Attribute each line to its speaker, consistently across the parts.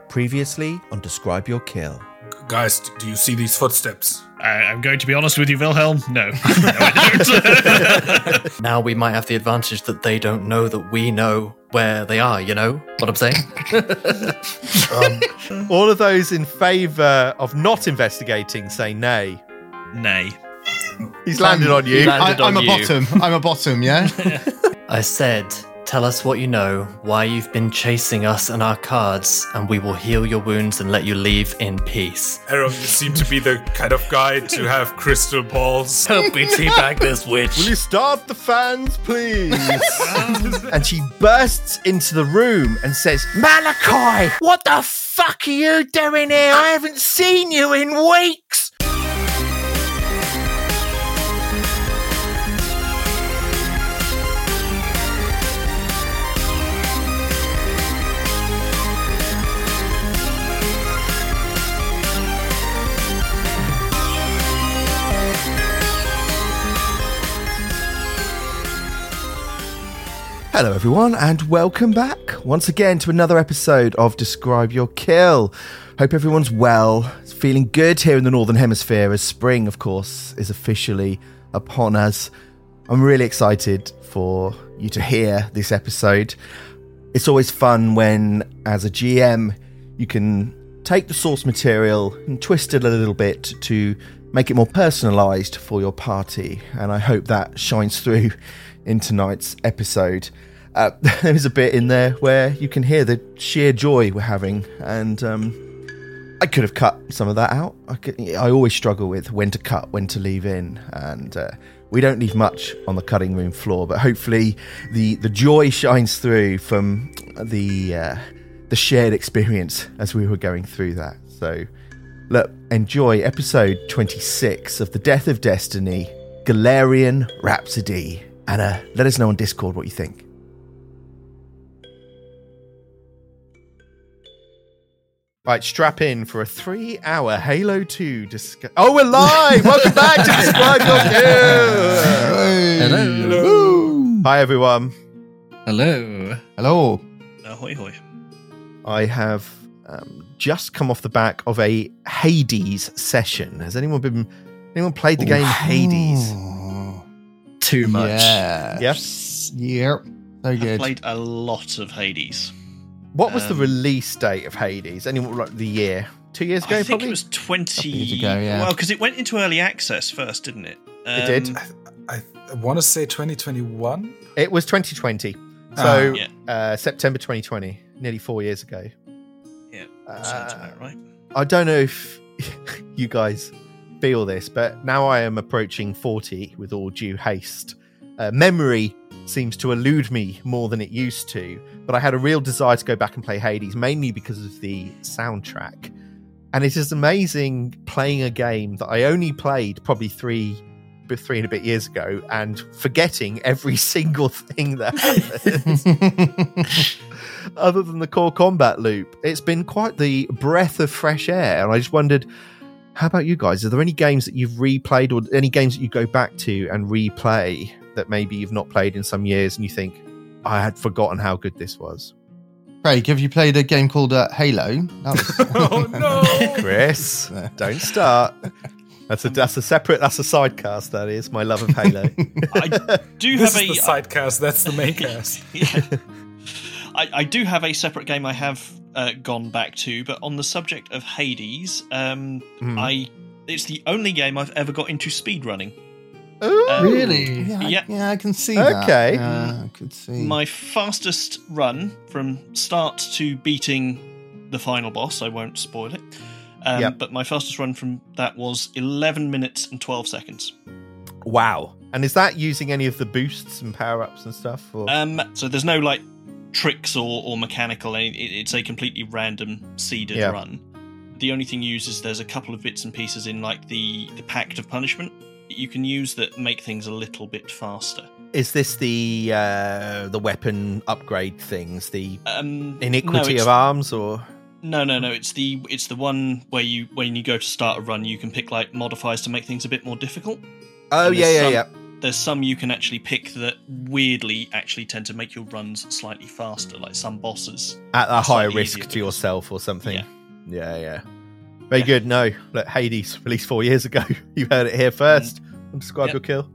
Speaker 1: Previously on Describe Your Kill.
Speaker 2: Guys, do you see these footsteps?
Speaker 3: I'm going to be honest with you, Wilhelm. No. No, I don't.
Speaker 4: Now we might have the advantage that they don't know that we know where they are, you know what I'm saying?
Speaker 1: All of those in favour of not investigating say nay.
Speaker 3: Nay.
Speaker 1: He's landed on you.
Speaker 5: I'm a bottom, yeah?
Speaker 4: I said, tell us what you know, why you've been chasing us and our cards, and we will heal your wounds and let you leave in peace.
Speaker 2: Aaron, you seem to be the kind of guy to have crystal balls.
Speaker 4: Help me teabag this witch.
Speaker 1: Will you start the fans, please? And she bursts into the room and says, Malachi, what the fuck are you doing here? I haven't seen you in weeks. Hello everyone and welcome back once again to another episode of Describe Your Kill. Hope everyone's well, feeling good here in the Northern Hemisphere as spring of course is officially upon us. I'm really excited for you to hear this episode. It's always fun when as a GM you can take the source material and twist it a little bit to make it more personalised for your party, and I hope that shines through in tonight's episode. There is a bit in there where you can hear the sheer joy we're having, and I could have cut some of that out. I always struggle with when to cut, when to leave in, and we don't leave much on the cutting room floor, but hopefully the joy shines through from the shared experience as we were going through that. So look, enjoy episode 26 of The Death of Destiny, Galarian Rhapsody. And let us know on Discord what you think. Right, strap in for a 3-hour Halo 2 discussion. Oh, we're live! Welcome back to Describe Your Kill!
Speaker 3: Hello.
Speaker 1: Hi, everyone.
Speaker 3: Hello.
Speaker 5: Hello.
Speaker 3: Ahoy, hoy.
Speaker 1: I have just come off the back of a Hades session. Has anyone played the game Hades?
Speaker 4: Too much.
Speaker 5: Yeah.
Speaker 1: Yes.
Speaker 5: Yep. So
Speaker 3: I've
Speaker 5: good.
Speaker 3: played a lot of Hades.
Speaker 1: What was the release date of Hades? Anyone, like the year? 2 years ago,
Speaker 3: I think
Speaker 1: probably?
Speaker 3: it was 20
Speaker 5: years ago, yeah.
Speaker 3: Well, because it went into early access first, didn't it?
Speaker 1: It did.
Speaker 2: I want to say 2021.
Speaker 1: It was 2020. So, September 2020, nearly 4 years ago.
Speaker 3: Yeah, sounds about right.
Speaker 1: I don't know if you guys feel this, but now I am approaching 40 with all due haste. Memory seems to elude me more than it used to, but I had a real desire to go back and play Hades, mainly because of the soundtrack. And it is amazing playing a game that I only played probably three and a bit years ago and forgetting every single thing that happens other than the core combat loop. It's been quite the breath of fresh air, and I just wondered, how about you guys? Are there any games that you've replayed or any games that you go back to and replay that maybe you've not played in some years and you think, I had forgotten how good this was?
Speaker 5: Craig, have you played a game called Halo?
Speaker 2: Oh, no.
Speaker 1: Chris, don't start. That's a sidecast, that is, my love of Halo.
Speaker 3: I do
Speaker 2: This
Speaker 3: have
Speaker 2: is the sidecast, that's the main cast.
Speaker 3: Yeah. I do have a separate game I have gone back to, but on the subject of Hades, it's the only game I've ever got into speedrunning.
Speaker 1: Ooh,
Speaker 5: Really?
Speaker 3: Yeah.
Speaker 5: I can see
Speaker 1: Okay.
Speaker 5: that. I could see.
Speaker 3: My fastest run from start to beating the final boss, I won't spoil it, but my fastest run from that was 11 minutes and 12 seconds.
Speaker 1: Wow. And is that using any of the boosts and power-ups and stuff? Or?
Speaker 3: So there's no like tricks or mechanical, it's a completely random seeded run. The only thing used is there's a couple of bits and pieces in like the Pact of Punishment that you can use that make things a little bit faster.
Speaker 1: Is this the weapon upgrade things, the Iniquity
Speaker 3: no,
Speaker 1: of Arms, or
Speaker 3: no? It's the one where when you go to start a run, you can pick like modifiers to make things a bit more difficult.
Speaker 1: Oh, yeah.
Speaker 3: there's some you can actually pick that weirdly actually tend to make your runs slightly faster, like some bosses.
Speaker 1: At a higher
Speaker 3: slightly
Speaker 1: risk
Speaker 3: easier
Speaker 1: to
Speaker 3: to
Speaker 1: yourself or something.
Speaker 3: Yeah.
Speaker 1: Yeah. Very good. No, look, Hades released 4 years ago. You heard it here first. Describe
Speaker 3: Yep.
Speaker 1: your kill.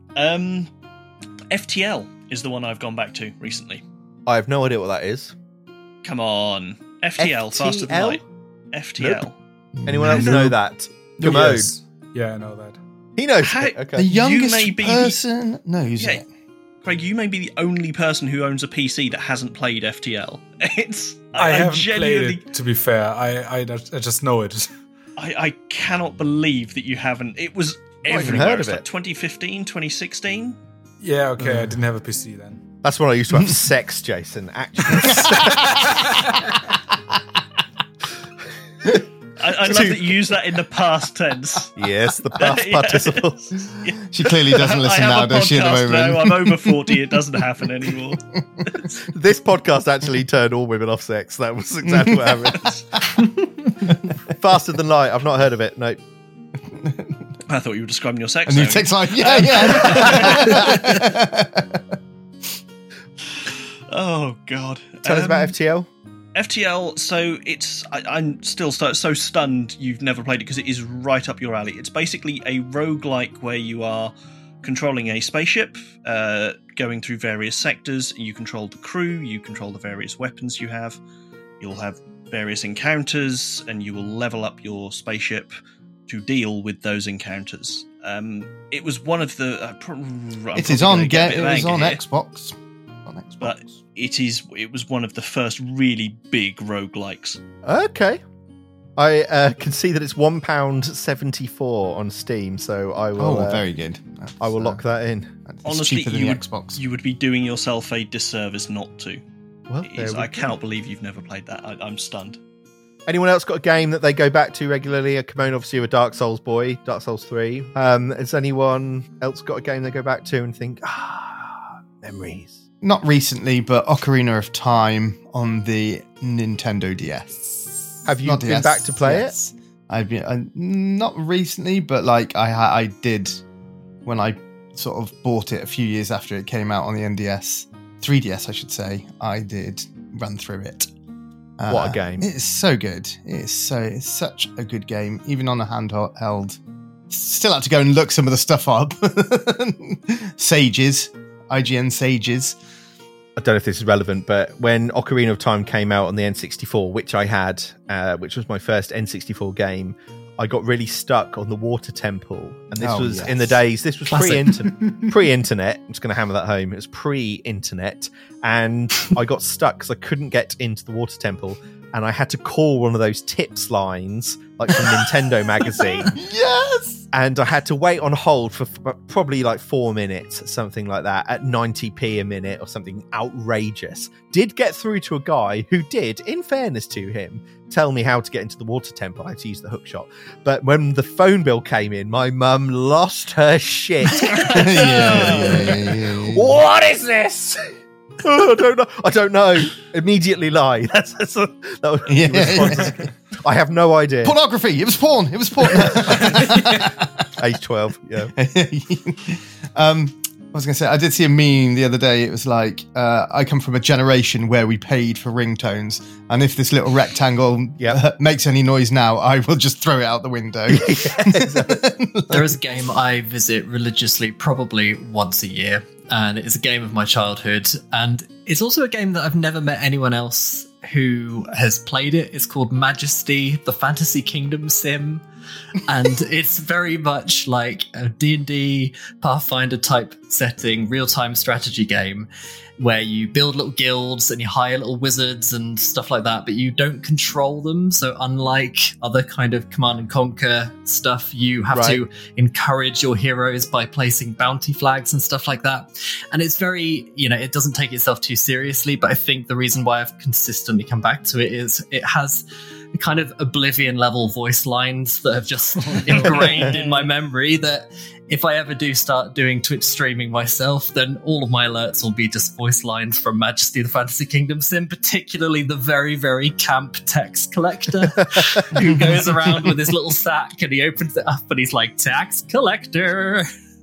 Speaker 3: FTL is the one I've gone back to recently.
Speaker 1: I have no idea what that is.
Speaker 3: Come on. FTL, faster than
Speaker 1: FTL?
Speaker 3: light. FTL.
Speaker 1: Anyone else
Speaker 2: No.
Speaker 1: know that? Come on.
Speaker 2: Yes. Yeah, I know that.
Speaker 1: He knows
Speaker 3: How-
Speaker 1: it.
Speaker 5: The
Speaker 1: Okay.
Speaker 5: youngest
Speaker 3: may be the-
Speaker 5: person knows
Speaker 3: Yeah.
Speaker 5: it.
Speaker 3: Craig, you may be the only person who owns a PC that hasn't played FTL. It's
Speaker 2: I haven't
Speaker 3: genuinely,
Speaker 2: played it, to be fair. I just know it.
Speaker 3: I cannot believe that you haven't. It was
Speaker 1: even
Speaker 3: everywhere.
Speaker 1: heard
Speaker 3: It was
Speaker 1: of
Speaker 3: like
Speaker 1: it.
Speaker 3: 2015, 2016.
Speaker 2: Yeah, okay, I didn't have a PC then.
Speaker 1: That's when I used to have sex, Jason. Actually.
Speaker 3: I love that you use that in the past tense.
Speaker 1: Yes, the past
Speaker 3: Yeah.
Speaker 1: participles.
Speaker 5: She clearly doesn't listen
Speaker 3: I
Speaker 5: now,
Speaker 3: have a
Speaker 5: does she, at the
Speaker 3: podcast
Speaker 5: moment?
Speaker 3: now. I'm over 40. It doesn't happen anymore.
Speaker 1: This podcast actually turned all women off sex. That was exactly what happened. Faster Than Light. I've not heard of it. No.
Speaker 3: I thought you were describing your sex.
Speaker 5: A new
Speaker 3: zone.
Speaker 5: text line. Yeah.
Speaker 3: Oh God!
Speaker 1: Tell us about FTL.
Speaker 3: FTL. So I'm still so stunned you've never played it because it is right up your alley. It's basically a roguelike where you are controlling a spaceship, going through various sectors. You control the crew. You control the various weapons you have. You'll have various encounters, and you will level up your spaceship to deal with those encounters. It was one of the.
Speaker 5: It is on.
Speaker 3: It
Speaker 5: It was on
Speaker 3: here,
Speaker 5: Xbox. On Xbox.
Speaker 3: but it was one of the first really big roguelikes.
Speaker 1: Okay. I can see that it's £1.74 on Steam, so I will.
Speaker 5: Very good.
Speaker 1: I will lock that in.
Speaker 5: It's
Speaker 3: Honestly,
Speaker 5: cheaper than
Speaker 3: you
Speaker 5: the
Speaker 3: would,
Speaker 5: Xbox.
Speaker 3: you would be doing yourself a disservice not to.
Speaker 1: Well,
Speaker 3: It
Speaker 1: there
Speaker 3: is-
Speaker 1: we
Speaker 3: I
Speaker 1: go.
Speaker 3: cannot believe you've never played that. I'm stunned.
Speaker 1: Anyone else got a game that they go back to regularly? Kimon, obviously, you're a Dark Souls boy, Dark Souls 3. Has anyone else got a game they go back to and think, memories?
Speaker 5: Not recently, but Ocarina of Time on the Nintendo DS.
Speaker 1: Have you
Speaker 5: Not
Speaker 1: been
Speaker 5: DS,
Speaker 1: back to play
Speaker 5: yes. I've been not recently, but like I did when I sort of bought it a few years after it came out on the NDS, 3DS, I should say. I did run through it.
Speaker 1: What a game!
Speaker 5: It's so good. It's such a good game, even on a handheld. Still had to go and look some of the stuff up. Sages, IGN Sages.
Speaker 1: I don't know if this is relevant, but when Ocarina of Time came out on the N64, which I had, which was my first N64 game, I got really stuck on the water temple. And this was in the days, this was pre-internet. I'm just going to hammer that home. It was pre-internet. And I got stuck because I couldn't get into the water temple. And I had to call one of those tips lines, like from Nintendo magazine.
Speaker 5: Yes!
Speaker 1: And I had to wait on hold for probably like 4 minutes, something like that, at 90p a minute or something outrageous. Did get through to a guy who did, in fairness to him, tell me how to get into the water temple. I had to use the hook shot. But when the phone bill came in, my mum lost her shit.
Speaker 5: Yeah.
Speaker 1: What is this? Oh, I don't know. Immediately lie. That was the response. I have no idea.
Speaker 5: Pornography. It was porn.
Speaker 1: Age 12, yeah.
Speaker 5: I was going to say, I did see a meme the other day. It was like, I come from a generation where we paid for ringtones. And if this little rectangle makes any noise now, I will just throw it out the window.
Speaker 4: There is a game I visit religiously, probably once a year. And it's a game of my childhood. And it's also a game that I've never met anyone else who has played it. It's called Majesty, the Fantasy Kingdom Sim. And it's very much like a D&D Pathfinder type setting, real-time strategy game where you build little guilds and you hire little wizards and stuff like that, but you don't control them. So unlike other kind of Command and Conquer stuff, you have to encourage your heroes by placing bounty flags and stuff like that. And it's very, it doesn't take itself too seriously, but I think the reason why I've consistently come back to it is it has kind of Oblivion level voice lines that have just ingrained in my memory that if I ever do start doing Twitch streaming myself, then all of my alerts will be just voice lines from Majesty the Fantasy Kingdom Sim, particularly the very, very camp tax collector who goes around with his little sack and he opens it up and he's like, tax collector.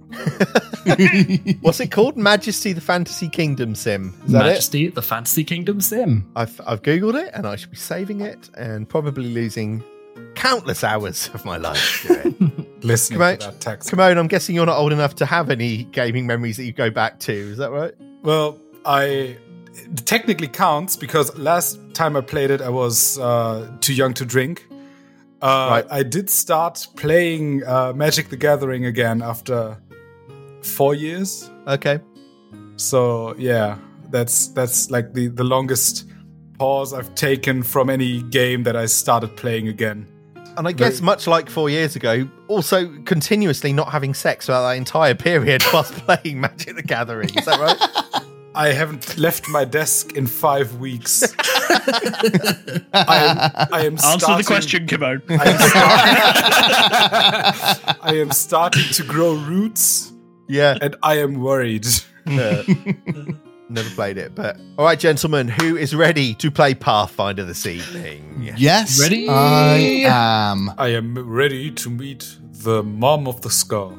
Speaker 1: What's it called? Majesty the Fantasy Kingdom Sim. Is that
Speaker 4: Majesty the Fantasy Kingdom Sim.
Speaker 1: I've Googled it, and I should be saving it and probably losing countless hours of my life to it.
Speaker 2: Listening to that text.
Speaker 1: Kimon, I'm guessing you're not old enough to have any gaming memories that you go back to. Is that right?
Speaker 2: Well, it technically counts because last time I played it, I was too young to drink. Right. I did start playing Magic the Gathering again after 4 years.
Speaker 1: Okay.
Speaker 2: So yeah, that's like the longest pause I've taken from any game that I started playing again.
Speaker 1: And I guess much like 4 years ago, also continuously not having sex throughout that entire period whilst playing Magic the Gathering. Is that right?
Speaker 2: I haven't left my desk in 5 weeks. I am
Speaker 3: Answer the question, Kimon.
Speaker 2: I am starting to grow roots.
Speaker 1: Yeah.
Speaker 2: And I am worried.
Speaker 1: Never played it, but all right, gentlemen, who is ready to play Pathfinder this evening?
Speaker 5: Yes,
Speaker 4: ready?
Speaker 5: I am.
Speaker 2: I am ready to meet the Mom of the Skull.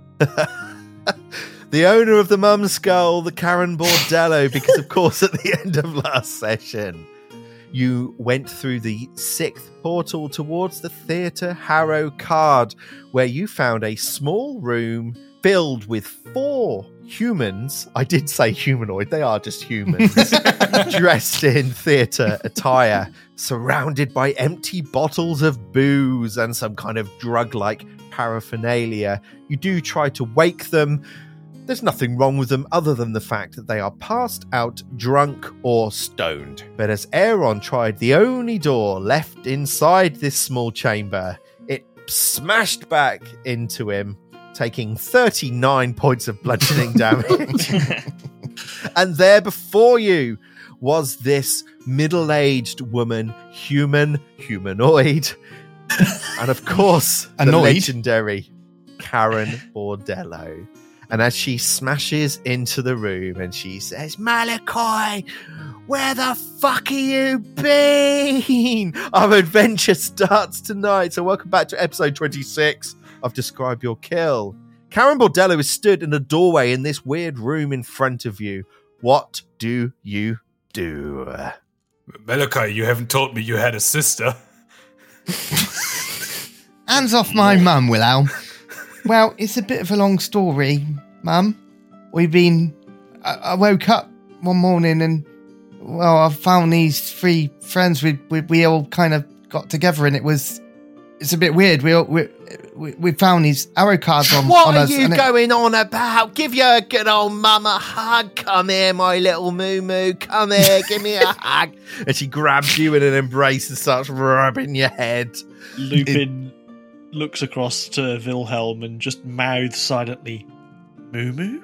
Speaker 1: The owner of the Mum Skull, the Karen Bordello, because of course at the end of last session, you went through the 6th portal towards the Theatre Harrow Card, where you found a small room filled with 4 humans. I did say humanoid, they are just humans, dressed in theatre attire, surrounded by empty bottles of booze and some kind of drug-like paraphernalia. You do try to wake them. There's nothing wrong with them other than the fact that they are passed out, drunk, or stoned. But as Aaron tried the only door left inside this small chamber, it smashed back into him, taking 39 points of bludgeoning damage. And there before you was this middle-aged woman, humanoid, and of course, the legendary Karen Bordello. And as she smashes into the room and she says, Malachi, where the fuck are you been? Our adventure starts tonight. So welcome back to episode 26 of Describe Your Kill. Karen Bordello is stood in a doorway in this weird room in front of you. What do you do?
Speaker 2: Malachi, you haven't told me you had a sister.
Speaker 5: Hands off my mum, Willow. Well, it's a bit of a long story, Mum. I woke up one morning and, well, I found these 3 friends. We all kind of got together, and it's a bit weird. We found these arrow cards on us.
Speaker 1: What are you going on about? Give your good old mum a hug. Come here, my little moo-moo. Come here, give me a hug. And she grabs you in an embrace and starts rubbing your head.
Speaker 3: Lupin looks across to Wilhelm and just mouths silently, Moo-moo?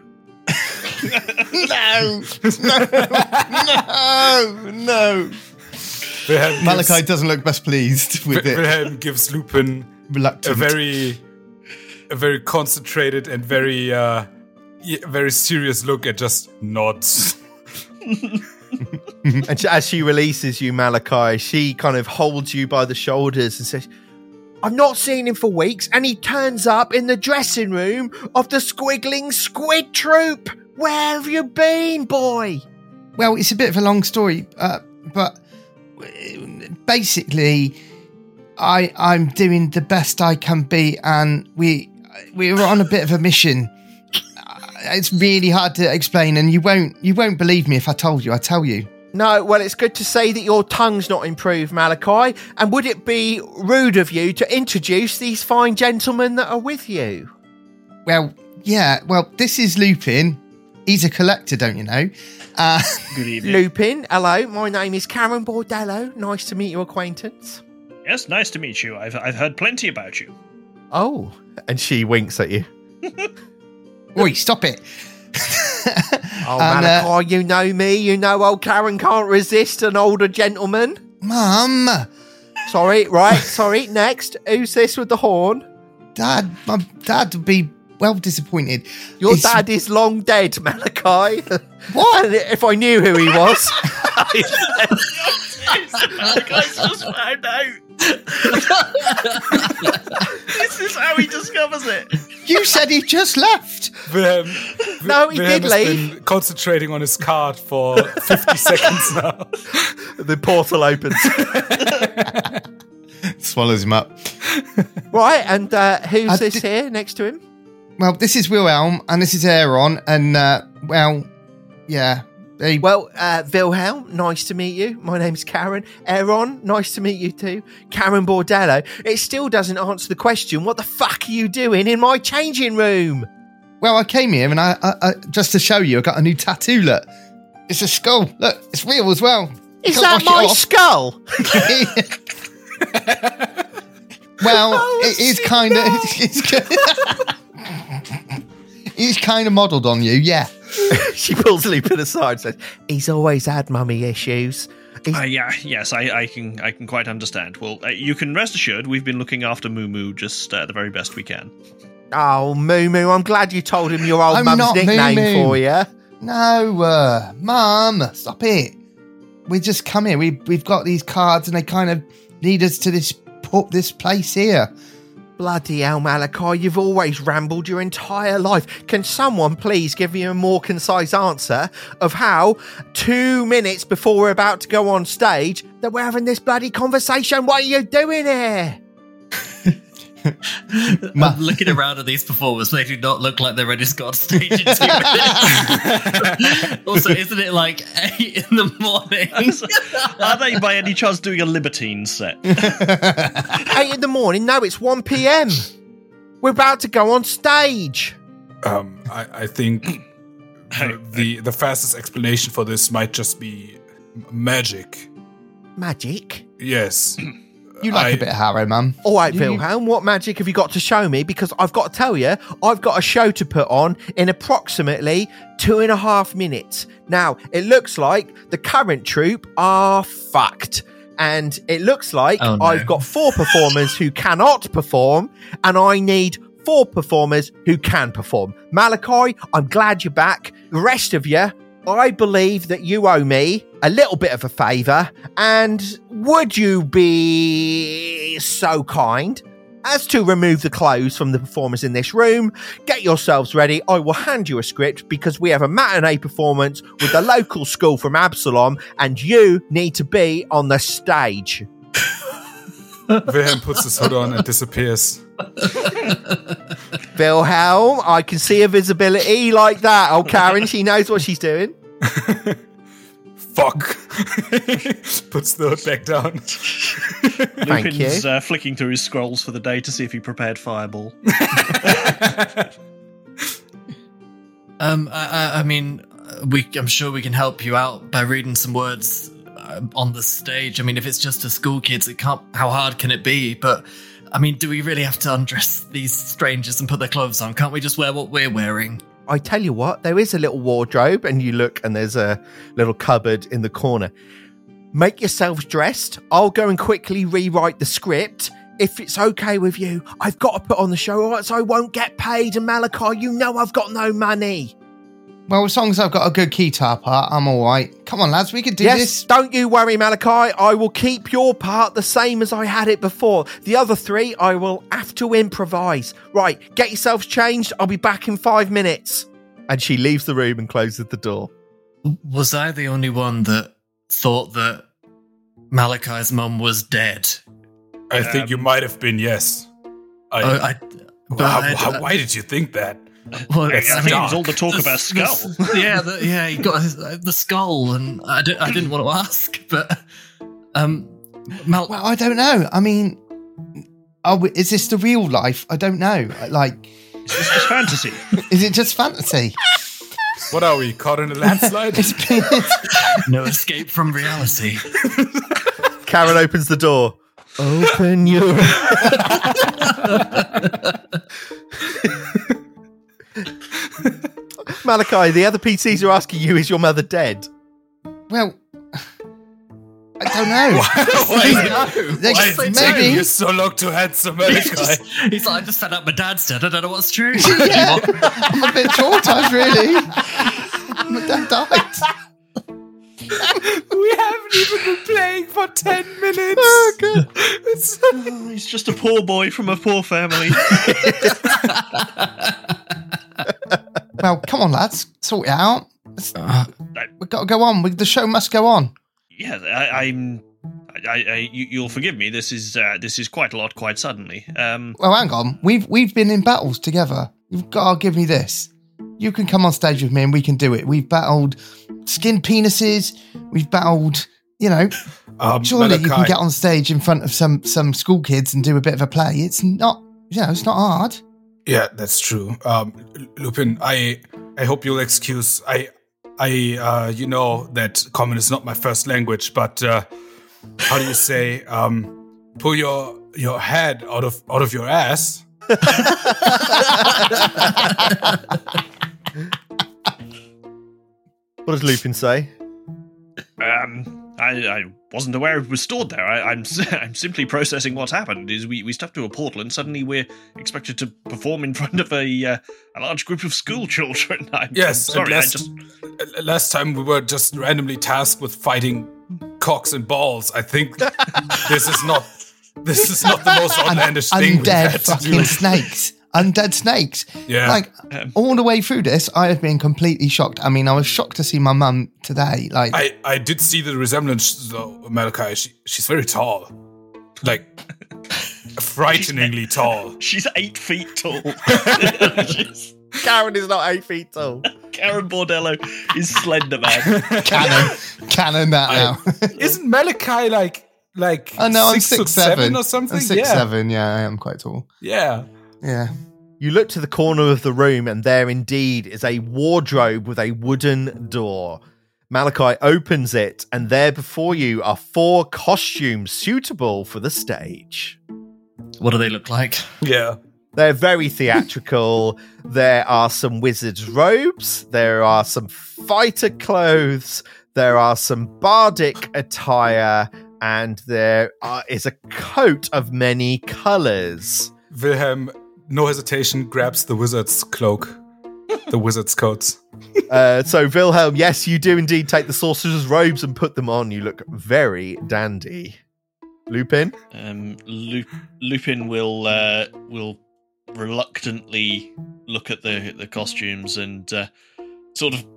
Speaker 5: No. Malachi doesn't look best pleased with it.
Speaker 2: Wilhelm gives Lupin
Speaker 5: reluctant.
Speaker 2: a very concentrated and very serious look and just nods.
Speaker 1: And as she releases you, Malachi, she kind of holds you by the shoulders and says, I've not seen him for weeks, and he turns up in the dressing room of the Squiggling Squid Troop. Where have you been, boy?
Speaker 5: Well, it's a bit of a long story, but basically, I'm doing the best I can be, and we were on a bit of a mission. It's really hard to explain, and you won't believe me if I told you. I tell you.
Speaker 1: No, well, it's good to see that your tongue's not improved, Malachi. And would it be rude of you to introduce these fine gentlemen that are with you?
Speaker 5: Well, yeah. Well, this is Lupin. He's a collector, don't you know?
Speaker 3: Good evening.
Speaker 1: Lupin, hello. My name is Karen Bordello. Nice to meet your acquaintance.
Speaker 3: Yes, nice to meet you. I've heard plenty about you.
Speaker 1: Oh, and she winks at you.
Speaker 5: Oi, stop it.
Speaker 1: Oh, Malachi, you know me. You know old Karen can't resist an older gentleman.
Speaker 5: Mum.
Speaker 1: Sorry, next. Who's this with the horn?
Speaker 5: Dad, my dad would be well disappointed.
Speaker 1: Your dad is long dead, Malachi.
Speaker 5: What?
Speaker 1: And if I knew who he was.
Speaker 3: Malachi's just found out. This is how he discovers it.
Speaker 5: You said he just left.
Speaker 1: No, he did
Speaker 2: has
Speaker 1: leave.
Speaker 2: been concentrating on his card for 50 seconds now.
Speaker 1: The portal opens.
Speaker 5: Swallows him up.
Speaker 1: Right, and who's this here next to him?
Speaker 5: Well, this is Wilhelm, and this is Aaron, and, yeah.
Speaker 1: Well, Wilhelm, nice to meet you. My name's Karen. Aaron, nice to meet you too. Karen Bordello. It still doesn't answer the question, what the fuck are you doing in my changing room?
Speaker 5: Well, I came here, and I just to show you, I got a new tattoo, look. It's a skull. Look, it's real as well.
Speaker 1: Is that my skull?
Speaker 5: Well, it is kind of... It's kind of modelled on you, yeah.
Speaker 1: She pulls Lupin aside and says, he's always had mummy issues.
Speaker 3: Yes, I can quite understand. Well, you can rest assured we've been looking after Moo Moo just the very best we can.
Speaker 1: Oh, Moo Moo, I'm glad you told him your old
Speaker 5: I'm
Speaker 1: mum's
Speaker 5: not
Speaker 1: nickname
Speaker 5: Moo Moo.
Speaker 1: for you.
Speaker 5: No, Mum, stop it. We just come here. We've got these cards and they kind of lead us to this place here.
Speaker 1: Bloody hell, Malachi, you've always rambled your entire life. Can someone please give me a more concise answer of how 2 minutes before we're about to go on stage that we're having this bloody conversation? What are you doing here?
Speaker 4: I'm looking around at these performers. They do not look like they're ready to go on stage in 2 minutes. Also, isn't it like 8 in the morning?
Speaker 3: Are they by any chance doing a Libertine set?
Speaker 1: 8 in the morning? No, it's 1 p.m. We're about to go on stage.
Speaker 2: I think the fastest explanation for this might just be magic.
Speaker 1: Magic?
Speaker 2: Yes.
Speaker 5: You like a bit of Harrow, Mum.
Speaker 1: All right, Wilhelm, what magic have you got to show me? Because I've got to tell you, I've got a show to put on in approximately 2.5 minutes. Now, it looks like the current troupe are fucked. And it looks like I've got 4 performers who cannot perform, and I need 4 performers who can perform. Malachi, I'm glad you're back. The rest of you, I believe that you owe me a little bit of a favour, and would you be so kind as to remove the clothes from the performers in this room? Get yourselves ready. I will hand you a script because we have a matinee performance with the local school from Absalom, and you need to be on the stage.
Speaker 2: Wilhelm puts his hood on and disappears.
Speaker 1: Wilhelm, I can see a visibility like that. Oh, Karen, she knows what she's doing.
Speaker 2: Fuck. Puts the hood back down.
Speaker 1: Thank
Speaker 3: Lupin's
Speaker 1: you.
Speaker 3: flicking through his scrolls for the day to see if he prepared Fireball.
Speaker 4: I mean, I'm sure we can help you out by reading some words on the stage. I mean, if it's just to school kids, how hard can it be? But I mean, do we really have to undress these strangers and put their clothes on? Can't we just wear what we're wearing?
Speaker 1: I tell you what, there is a little wardrobe, and you look and there's a little cupboard in the corner. Make yourselves dressed. I'll go and quickly rewrite the script. If it's okay with you, I've got to put on the show, all right, so I won't get paid. And Malachi, you know I've got no money.
Speaker 5: Well, as long as I've got a good guitar part, I'm all right. Come on, lads, we can do this.
Speaker 1: Don't you worry, Malachi. I will keep your part the same as I had it before. The other 3, I will have to improvise. Right, get yourselves changed. I'll be back in 5 minutes. And she leaves the room and closes the door.
Speaker 4: Was I the only one that thought that Malachi's mum was dead?
Speaker 2: I think you might have been, yes.
Speaker 4: Why
Speaker 2: did you think that?
Speaker 4: Well,
Speaker 3: I think it was all the talk about skull.
Speaker 4: He got the skull, and I didn't want to ask, but
Speaker 5: Well, I don't know. I mean, is this the real life? I don't know. Like,
Speaker 3: Is this just fantasy?
Speaker 5: Is it just fantasy?
Speaker 2: What are we, caught in a landslide?
Speaker 4: No escape from reality.
Speaker 1: Karen opens the door. Open your... Malachi, the other PCs are asking you, is your mother dead?
Speaker 5: Well, I don't know.
Speaker 2: Why is it taking you so long to answer, Malachi?
Speaker 4: He's like, I just found out my dad's dead. I don't know what's true.
Speaker 5: Yeah, I'm a bit traumatized, really. My dad died.
Speaker 2: We haven't even been playing for 10 minutes.
Speaker 1: Oh, God.
Speaker 3: He's just a poor boy from a poor family.
Speaker 5: Well, come on, lads. Sort it out. We've got to go on. The show must go on.
Speaker 3: Yeah, you'll forgive me. This is quite a lot, quite suddenly.
Speaker 5: Well, hang on. We've been in battles together. You've got to give me this. You can come on stage with me and we can do it. We've battled skin penises. We've battled, surely
Speaker 2: Malachi,
Speaker 5: you can get on stage in front of some school kids and do a bit of a play. It's not, it's not hard.
Speaker 2: Yeah, that's true. Lupin, I hope you'll excuse. You know that common is not my first language, but how do you say? Pull your head out of your ass.
Speaker 1: What does Lupin say?
Speaker 3: I wasn't aware it was stored there. I'm simply processing what's happened. Is we stepped to a portal and suddenly we're expected to perform in front of a large group of school children.
Speaker 2: Yes,
Speaker 3: sorry.
Speaker 2: Last time we were just randomly tasked with fighting cocks and balls. I think this is not the most outlandish thing we've had
Speaker 5: Undead
Speaker 2: to
Speaker 5: fucking
Speaker 2: do.
Speaker 5: snakes. Undead snakes.
Speaker 2: Yeah.
Speaker 5: Like, all the way through this, I have been completely shocked. I mean, I was shocked to see my mum today. Like,
Speaker 2: I did see the resemblance, though, Malachi. She's very tall. Like, frighteningly tall.
Speaker 3: She's 8 feet tall.
Speaker 1: Karen is not 8 feet tall.
Speaker 3: Karen Bordello is slender, man.
Speaker 5: canon that now.
Speaker 2: Isn't Malachi like
Speaker 5: Oh no, I'm
Speaker 2: 6'7" or something?
Speaker 5: I'm 6'7", yeah, I am quite tall.
Speaker 2: Yeah.
Speaker 5: Yeah.
Speaker 1: You look to the corner of the room, and there indeed is a wardrobe with a wooden door. Malachi opens it, and there before you are 4 costumes suitable for the stage.
Speaker 4: What do they look like?
Speaker 2: Yeah.
Speaker 1: They're very theatrical. There are some wizard's robes. There are some fighter clothes. There are some bardic attire. And there is a coat of many colours.
Speaker 2: Wilhelm, no hesitation, grabs the wizard's cloak. The wizard's coats.
Speaker 1: So, Wilhelm, yes, you do indeed take the sorcerer's robes and put them on. You look very dandy. Lupin?
Speaker 3: Lupin will reluctantly look at the costumes and sort of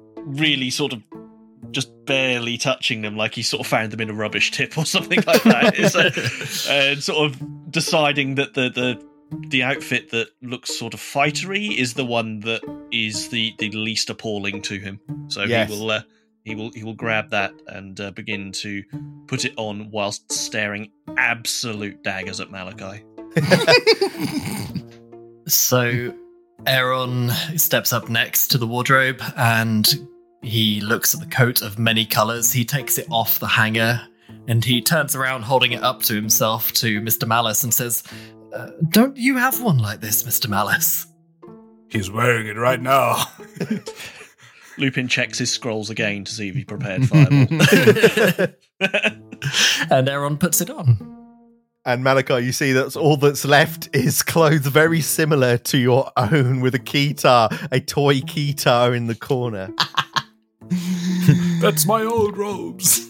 Speaker 3: just barely touching them, like he sort of found them in a rubbish tip or something like that. And sort of deciding that the outfit that looks sort of fightery is the one that is the least appalling to him. So yes. He will grab that and begin to put it on whilst staring absolute daggers at Malachi.
Speaker 4: So Aaron steps up next to the wardrobe and he looks at the coat of many colours. He takes it off the hanger and he turns around holding it up to himself to Mr. Malice and says, don't you have one like this, Mr. Malice?
Speaker 2: He's wearing it right now.
Speaker 3: Lupin checks his scrolls again to see if he prepared Fireball.
Speaker 4: And Aaron puts it on.
Speaker 1: And Malachi, you see that's all that's left is clothes very similar to your own with a keytar, a toy keytar in the corner.
Speaker 2: That's my old robes.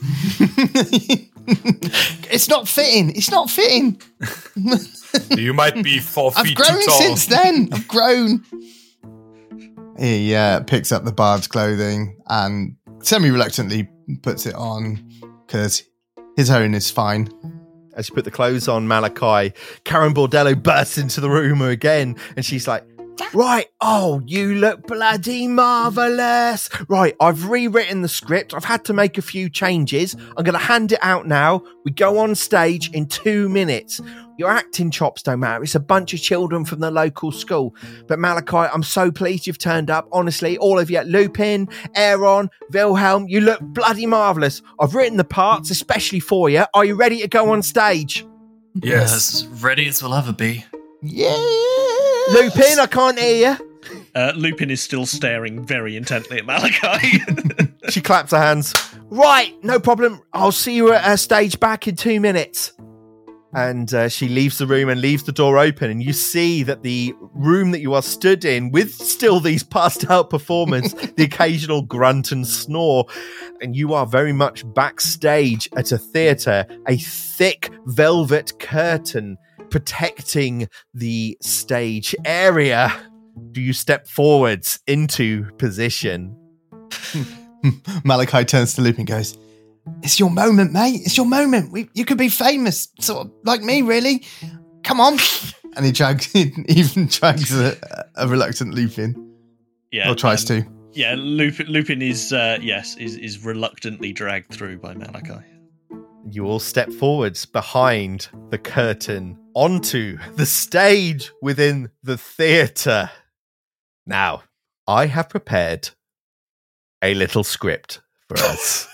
Speaker 5: It's not fitting. It's not fitting.
Speaker 2: You might be 4 feet too tall.
Speaker 5: I've grown since then. I've grown. He picks up the bard's clothing and semi-reluctantly puts it on because his own is fine.
Speaker 1: As you put the clothes on, Malachi, Karen Bordello bursts into the room again, and she's like, right, oh, you look bloody marvellous. Right, I've rewritten the script. I've had to make a few changes. I'm going to hand it out now. We go on stage in 2 minutes. Your acting chops don't matter. It's a bunch of children from the local school. But Malachi, I'm so pleased you've turned up. Honestly, all of you, Lupin, Aaron, Wilhelm, you look bloody marvellous. I've written the parts especially for you. Are you ready to go on stage?
Speaker 2: Yes.
Speaker 4: As ready as we'll ever be.
Speaker 5: Yeah.
Speaker 1: Lupin, I can't hear you.
Speaker 3: Lupin is still staring very intently at Malachi.
Speaker 1: She claps her hands. Right, no problem. I'll see you at stage back in 2 minutes. And she leaves the room and leaves the door open. And you see that the room that you are stood in, with still these passed out performers, the occasional grunt and snore, and you are very much backstage at a theatre, a thick velvet curtain protecting the stage area. Do you step forwards into position?
Speaker 5: Malachi turns to Lupin and goes, "It's your moment, mate. It's your moment. You could be famous, sort of like me, really. Come on." And he even drags a reluctant Lupin.
Speaker 3: Yeah.
Speaker 5: Or tries to.
Speaker 3: Yeah, Lupin is reluctantly dragged through by Malachi.
Speaker 1: You all step forwards behind the curtain onto the stage within the theatre. Now, I have prepared a little script for us.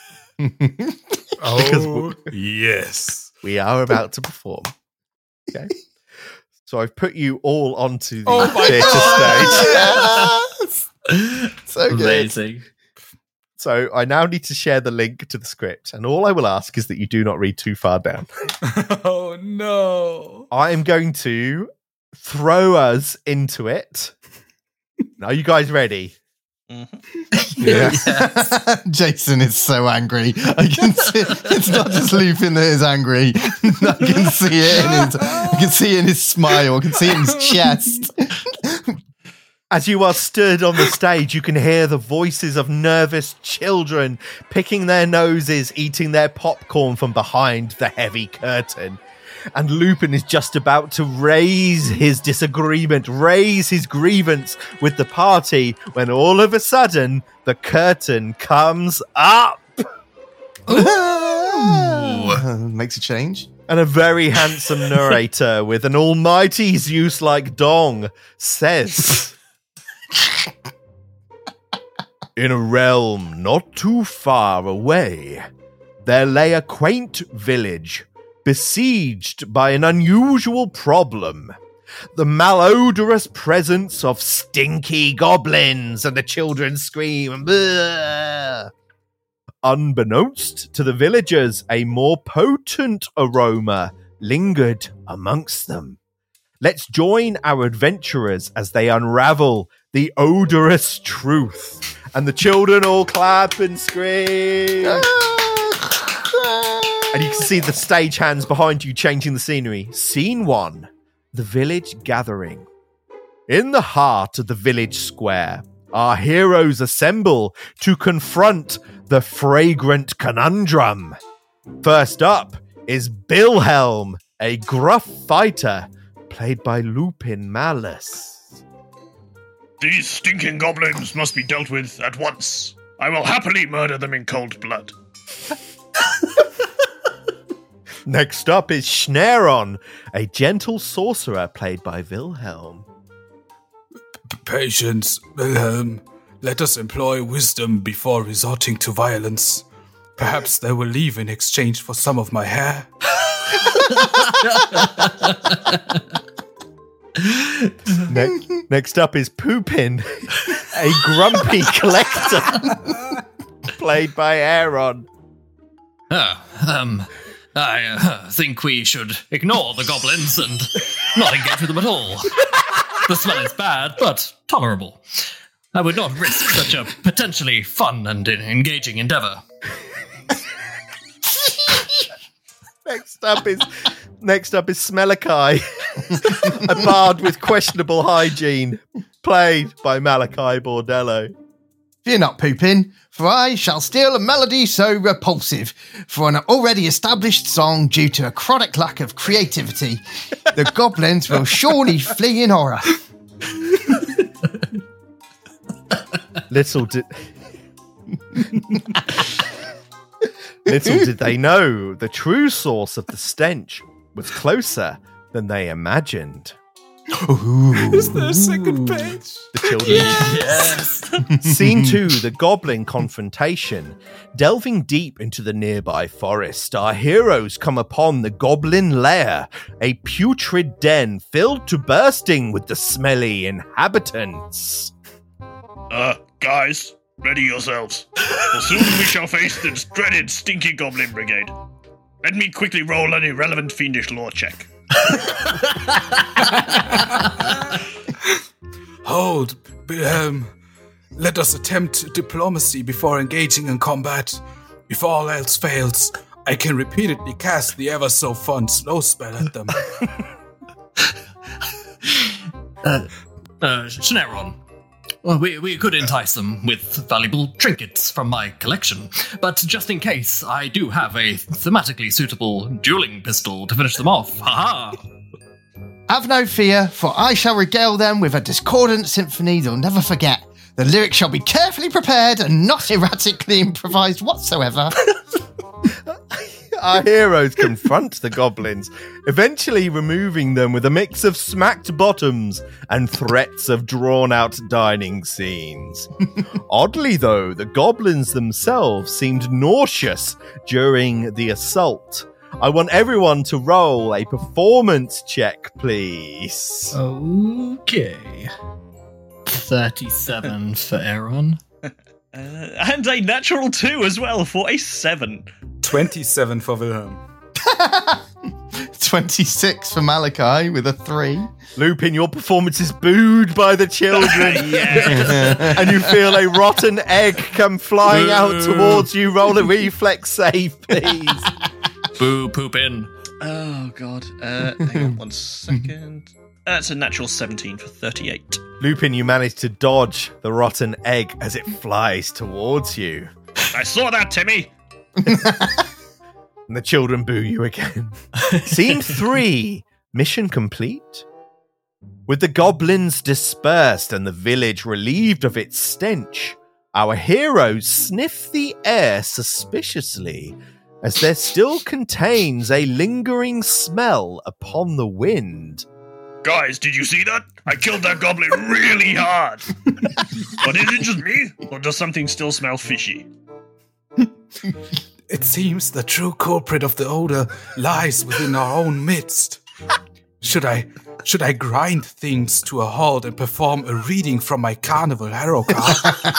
Speaker 2: Oh, yes.
Speaker 1: We are about to perform. Okay. So I've put you all onto the theatre stage.
Speaker 5: Yes! So good.
Speaker 4: Amazing.
Speaker 1: So I now need to share the link to the script, and all I will ask is that you do not read too far down.
Speaker 2: Oh, no.
Speaker 1: I am going to throw us into it. Are you guys ready?
Speaker 3: Mm-hmm.
Speaker 5: Yeah. Jason is so angry. I can see it's not just Lupin that is angry. I can see it in his smile. I can see it in his chest.
Speaker 1: As you are stood on the stage, you can hear the voices of nervous children picking their noses, eating their popcorn from behind the heavy curtain. And Lupin is just about to raise his disagreement, raise his grievance with the party, when all of a sudden, the curtain comes up.
Speaker 5: Makes a change.
Speaker 1: And a very handsome narrator with an almighty Zeus-like dong says, "In a realm not too far away, there lay a quaint village, besieged by an unusual problem. The malodorous presence of stinky goblins," and the children scream, "Bleh." Unbeknownst to the villagers, a more potent aroma lingered amongst them. Let's join our adventurers as they unravel the odorous truth. And the children all clap and scream. And you can see the stagehands behind you changing the scenery. Scene 1, the village gathering. In the heart of the village square, our heroes assemble to confront the fragrant conundrum. First up is Wilhelm, a gruff fighter, played by Lupin Malus.
Speaker 6: "These stinking goblins must be dealt with at once. I will happily murder them in cold blood."
Speaker 1: Next up is Schneron, a gentle sorcerer played by Wilhelm.
Speaker 2: Patience, Wilhelm. Let us employ wisdom before resorting to violence. Perhaps they will leave in exchange for some of my hair.
Speaker 1: Next up is Poopin, a grumpy collector played by Aaron.
Speaker 4: I think we should ignore the goblins and not engage with them at all. The smell is bad, but tolerable. I would not risk such a potentially fun and engaging endeavor.
Speaker 1: Next up is Smelakai, a bard with questionable hygiene, played by Malachi Bordello.
Speaker 5: Fear not, Poopin, for I shall steal a melody so repulsive for an already established song due to a chronic lack of creativity. The goblins will surely flee in horror.
Speaker 1: Little did they know, the true source of the stench was closer than they imagined.
Speaker 2: Is there a second page?
Speaker 1: The children.
Speaker 4: Yes.
Speaker 1: Scene 2, the goblin confrontation. Delving deep into the nearby forest, our heroes come upon the goblin lair, a putrid den filled to bursting with the smelly inhabitants.
Speaker 6: Guys, ready yourselves. For soon we shall face this dreaded stinky goblin brigade. Let me quickly roll an irrelevant fiendish lore check.
Speaker 2: Hold. Let us attempt diplomacy before engaging in combat. If all else fails, I can repeatedly cast the ever-so-fun slow spell at them.
Speaker 4: Schneeron. Well, we could entice them with valuable trinkets from my collection, but just in case, I do have a thematically suitable dueling pistol to finish them off. Ha-ha!
Speaker 5: Have no fear, for I shall regale them with a discordant symphony they'll never forget. The lyrics shall be carefully prepared and not erratically improvised whatsoever.
Speaker 1: Our heroes confront the goblins, eventually removing them with a mix of smacked bottoms and threats of drawn-out dining scenes. Oddly, though, the goblins themselves seemed nauseous during the assault. I want everyone to roll a performance check, please.
Speaker 4: Okay. 37 for Aaron.
Speaker 3: And a natural 2 as well for a 7.
Speaker 2: 27 for Wilhelm.
Speaker 5: 26 for Malachi with a 3.
Speaker 1: Lupin, your performance is booed by the children. And you feel a rotten egg come flying out towards you. Roll a reflex save, please.
Speaker 4: Boo, Poopin.
Speaker 3: Oh, God. Hang on 1 second. That's a natural 17 for 38.
Speaker 1: Lupin, you manage to dodge the rotten egg as it flies towards you.
Speaker 6: I saw that, Timmy!
Speaker 1: And the children boo you again. Scene 3. Mission complete. With the goblins dispersed and the village relieved of its stench, our heroes sniff the air suspiciously, as there still contains a lingering smell upon the wind.
Speaker 6: Guys, did you see that? I killed that goblin really hard. But is it just me, or does something still smell fishy?
Speaker 2: It seems the true culprit of the odor lies within our own midst. Should I grind things to a halt and perform a reading from my carnival hero card?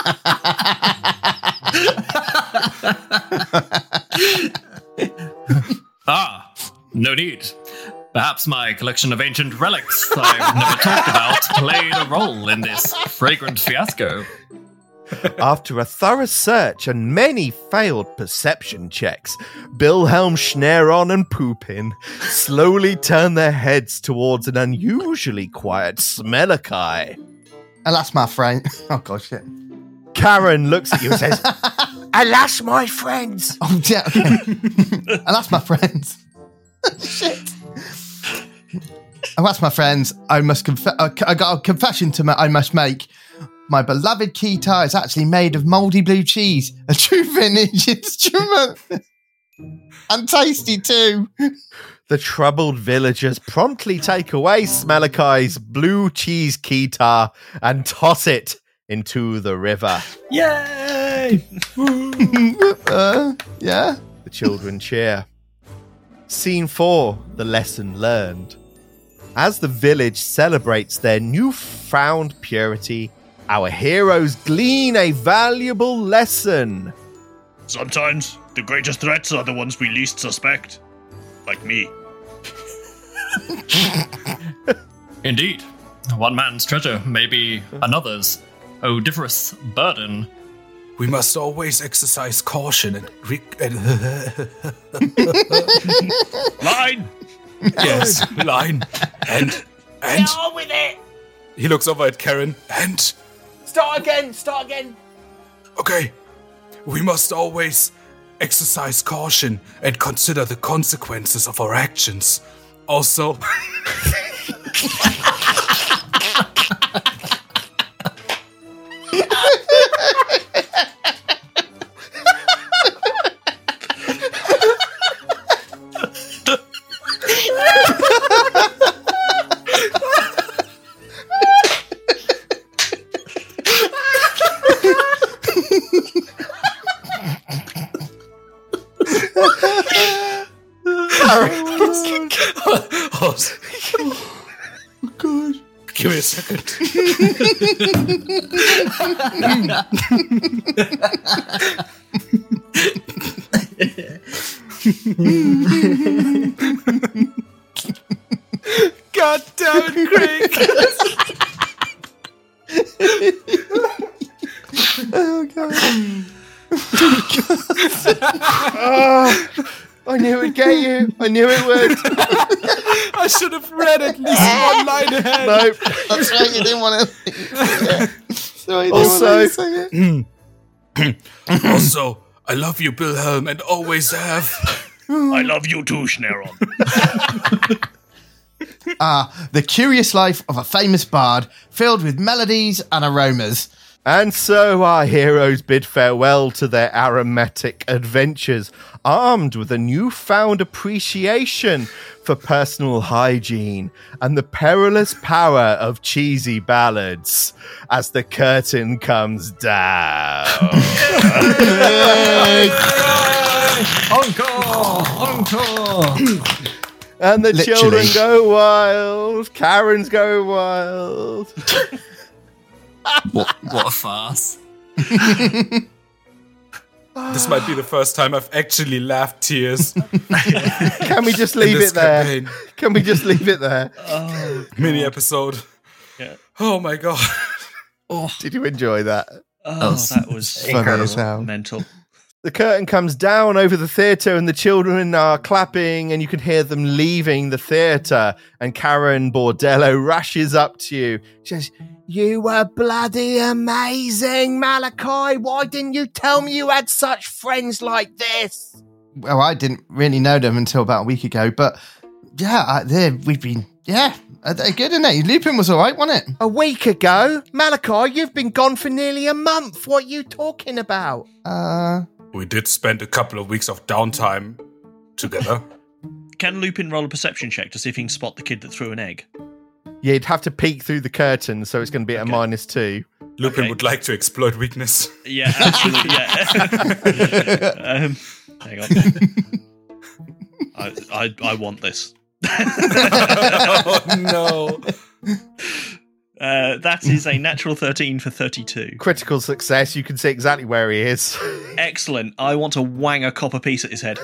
Speaker 4: No need. Perhaps my collection of ancient relics I've never talked about played a role in this fragrant fiasco.
Speaker 1: After a thorough search and many failed perception checks, Wilhelm, Schneeron, and Poopin slowly turn their heads towards an unusually quiet Smellikai.
Speaker 5: Alas, my friend. Oh, God, shit.
Speaker 1: Karen looks at you and says, "Alas, my friends."
Speaker 5: Oh, yeah. Alas, my friends. Shit. Alas, my friends, I must I got a confession I must make. My beloved guitar is actually made of mouldy blue cheese, a true vintage instrument. And tasty too.
Speaker 1: The troubled villagers promptly take away Smellikai's blue cheese guitar and toss it into the river.
Speaker 4: Yay!
Speaker 5: Yeah.
Speaker 1: The children cheer. Scene 4, the lesson learned. As the village celebrates their newfound purity, our heroes glean a valuable lesson.
Speaker 6: Sometimes the greatest threats are the ones we least suspect. Like me.
Speaker 4: Indeed. One man's treasure may be another's odoriferous burden.
Speaker 2: We must always exercise caution and
Speaker 6: Line!
Speaker 2: Yes, line. And
Speaker 7: Get on with it!
Speaker 2: he looks over at Karen and
Speaker 7: Start again!
Speaker 2: okay. We must always exercise caution and consider the consequences of our actions. Also,
Speaker 5: God.
Speaker 2: give me a second. God damn it, Craig!
Speaker 1: Oh God! I knew it would get you. I knew it would.
Speaker 2: I should have read at least one line ahead.
Speaker 1: Nope.
Speaker 5: That's right, you didn't want to.
Speaker 2: Also, I love you, Wilhelm, and always have.
Speaker 6: I love you too, Schneron.
Speaker 5: The curious life of a famous bard filled with melodies and aromas.
Speaker 1: And so our heroes bid farewell to their aromatic adventures, armed with a newfound appreciation for personal hygiene and the perilous power of cheesy ballads as the curtain comes down.
Speaker 4: Encore!
Speaker 1: And the
Speaker 5: Literally.
Speaker 1: children go wild. Karens go wild.
Speaker 4: What a farce.
Speaker 2: This might be the first time I've actually laughed tears.
Speaker 1: Can we just leave
Speaker 2: this
Speaker 1: it there?
Speaker 2: campaign.
Speaker 1: Can we just leave it there?
Speaker 2: Mini episode.
Speaker 3: Yeah.
Speaker 2: Oh my god.
Speaker 1: Did you enjoy that?
Speaker 3: Oh, that was
Speaker 5: Funny as hell.
Speaker 3: mental.
Speaker 1: The curtain comes down over the theatre and the children are clapping and you can hear them leaving the theatre. And Karen Bordello rushes up to you. She says, "You were bloody amazing, Malachi. Why didn't you tell me you had such friends like this?"
Speaker 5: Well, I didn't really know them until about a week ago, but yeah, they're good, isn't it? Lupin was all right, wasn't it?
Speaker 1: A week ago? Malachi, you've been gone for nearly a month. What are you talking about?
Speaker 2: We did spend a couple of weeks of downtime together.
Speaker 3: Can Lupin roll a perception check to see if he can spot the kid that threw an egg?
Speaker 1: Yeah, you'd have to peek through the curtain, so it's going to be at a -2.
Speaker 2: Lupin
Speaker 3: Okay.
Speaker 2: would like to exploit weakness.
Speaker 3: Yeah, absolutely. Yeah. Hang on. I want this.
Speaker 2: Oh no.
Speaker 3: That is a natural 13 for 32.
Speaker 1: Critical success. You can see exactly where he is.
Speaker 3: Excellent. I want to wang a copper piece at his head.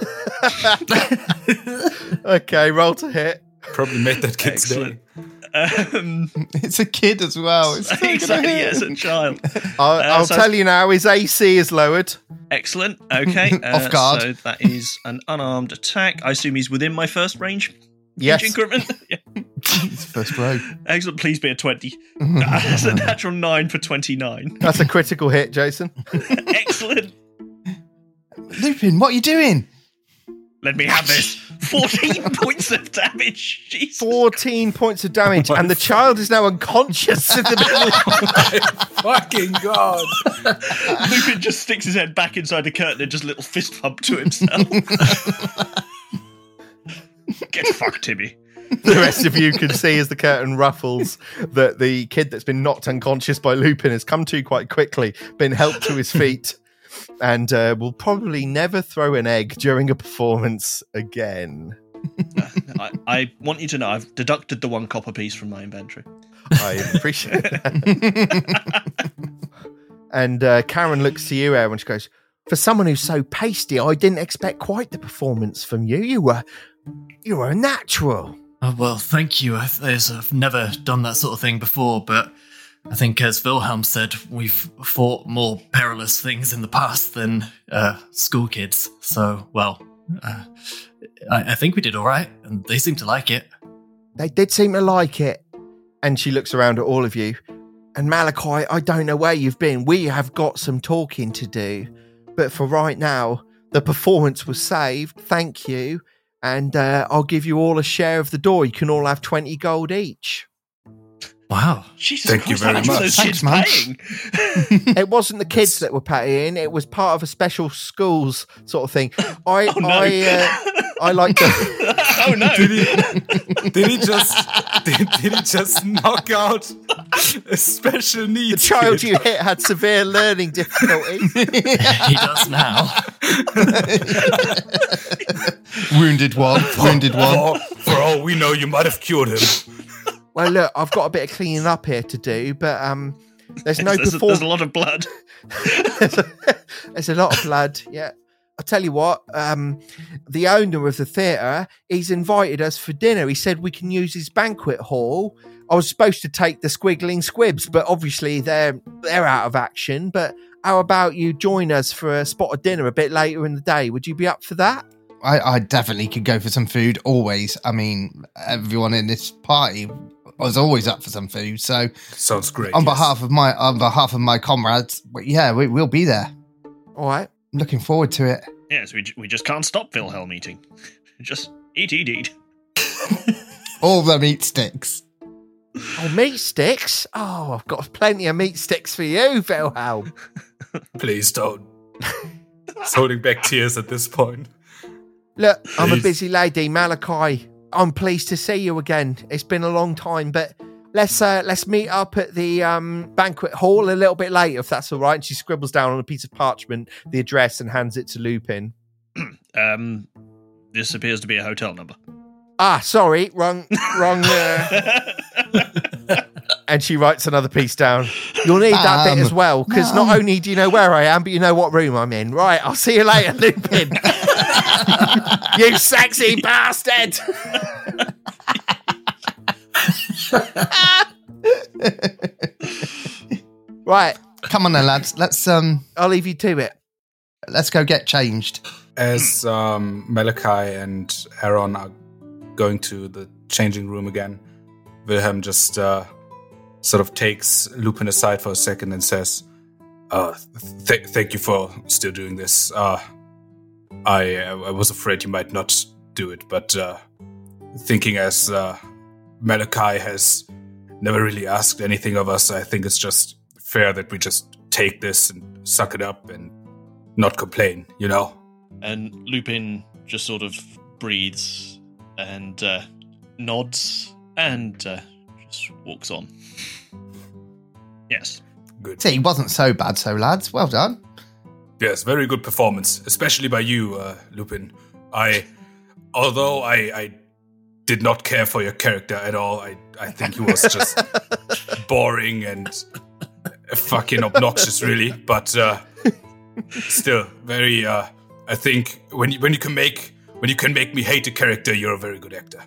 Speaker 1: Okay, roll to hit.
Speaker 2: Probably made that kid's
Speaker 3: Excellent.
Speaker 2: day.
Speaker 5: It's a kid as well. It's still gonna
Speaker 3: Exactly,
Speaker 5: hit.
Speaker 3: as a child.
Speaker 1: I'll
Speaker 3: so-
Speaker 1: tell you now, his AC is lowered.
Speaker 3: Excellent. Okay.
Speaker 5: Off guard.
Speaker 3: So that is an unarmed attack. I assume he's within my first range.
Speaker 1: Yes.
Speaker 3: Increment. Yeah.
Speaker 5: It's first row.
Speaker 3: Excellent. Please be a 20. That's a natural 9 for 29.
Speaker 1: That's a critical hit, Jason.
Speaker 3: Excellent.
Speaker 5: Lupin, what are you doing?
Speaker 3: Let me have this. 14 points of damage. Jesus.
Speaker 1: 14 points of damage, and the child is now unconscious in the middle.
Speaker 2: Fucking god.
Speaker 3: Lupin just sticks his head back inside the curtain and just a little fist pump to himself. Get fucked, Timmy.
Speaker 1: The rest of you can see as the curtain ruffles that the kid that's been knocked unconscious by Lupin has come to quite quickly, been helped to his feet, and will probably never throw an egg during a performance again.
Speaker 3: I want you to know I've deducted the 1 copper piece from my inventory.
Speaker 1: I appreciate that. And Karen looks to you, Aaron, and she goes, "For someone who's so pasty, I didn't expect quite the performance from you. You were a natural."
Speaker 4: Oh, well, thank you. I've never done that sort of thing before, but I think, as Wilhelm said, we've fought more perilous things in the past than school kids. So, well, I think we did all right, and they seem to like it.
Speaker 1: They did seem to like it. And she looks around at all of you. And Malachi, I don't know where you've been. We have got some talking to do. But for right now, the performance was saved. Thank you. And I'll give you all a share of the door. You can all have 20 gold each.
Speaker 4: Wow.
Speaker 3: Jesus
Speaker 2: Thank you
Speaker 3: Christ,
Speaker 2: very
Speaker 3: how much were
Speaker 2: much.
Speaker 3: those
Speaker 5: Thanks,
Speaker 3: kids
Speaker 5: man.
Speaker 3: paying?
Speaker 1: It wasn't the kids that were paying. It was part of a special schools sort of thing. I like to...
Speaker 3: Oh no!
Speaker 2: Did he just knock out a special
Speaker 1: The
Speaker 2: needs
Speaker 1: child
Speaker 2: kid?
Speaker 1: you hit had severe learning difficulties.
Speaker 4: He does now.
Speaker 5: Wounded one.
Speaker 2: For all we know, you might have cured him.
Speaker 1: Well, look, I've got a bit of cleaning up here to do, but there's no
Speaker 3: There's
Speaker 1: performance.
Speaker 3: a lot of blood.
Speaker 1: There's a lot of blood, yeah. I tell you what, the owner of the theatre, he's invited us for dinner. He said we can use his banquet hall. I was supposed to take the Squiggling Squibs, but obviously they're out of action. But how about you join us for a spot of dinner a bit later in the day? Would you be up for that?
Speaker 5: I definitely could go for some food, always. I mean, everyone in this party was always up for some food. So
Speaker 2: sounds great.
Speaker 5: On behalf of my comrades, we'll be there.
Speaker 1: All right.
Speaker 5: I'm looking forward to it.
Speaker 6: Yes, we just can't stop Wilhelm eating. Just eat.
Speaker 5: All the meat sticks.
Speaker 1: Oh, meat sticks? Oh, I've got plenty of meat sticks for you, Wilhelm.
Speaker 2: Please don't. It's holding back tears at this point.
Speaker 1: Look, I'm a busy lady, Malachi. I'm pleased to see you again. It's been a long time, but let's meet up at the banquet hall a little bit later, if that's all right. And she scribbles down on a piece of parchment the address and hands it to Lupin.
Speaker 6: This appears to be a hotel number.
Speaker 1: Ah, sorry, wrong. And she writes another piece down. You'll need that bit as well, because not only do you know where I am, but you know what room I'm in. Right, I'll see you later, Lupin. You sexy bastard! Right.
Speaker 5: Come on then, lads. Let's
Speaker 1: I'll leave you to it.
Speaker 5: Let's go get changed.
Speaker 2: As Malachi and Aaron are going to the changing room again, Wilhelm just sort of takes Lupin aside for a second and says, thank you for still doing this. I was afraid you might not do it, but thinking as Malachi has never really asked anything of us, I think it's just fair that we just take this and suck it up and not complain, you know?
Speaker 3: And Lupin just sort of breathes and nods and just walks on.
Speaker 6: Yes.
Speaker 2: Good.
Speaker 5: See, it wasn't so bad, lads. Well done.
Speaker 2: Yes, very good performance, especially by you, Lupin. Although I did not care for your character at all, I think he was just boring and fucking obnoxious, really. But still, very. I think when you can make me hate a character, you're a very good actor.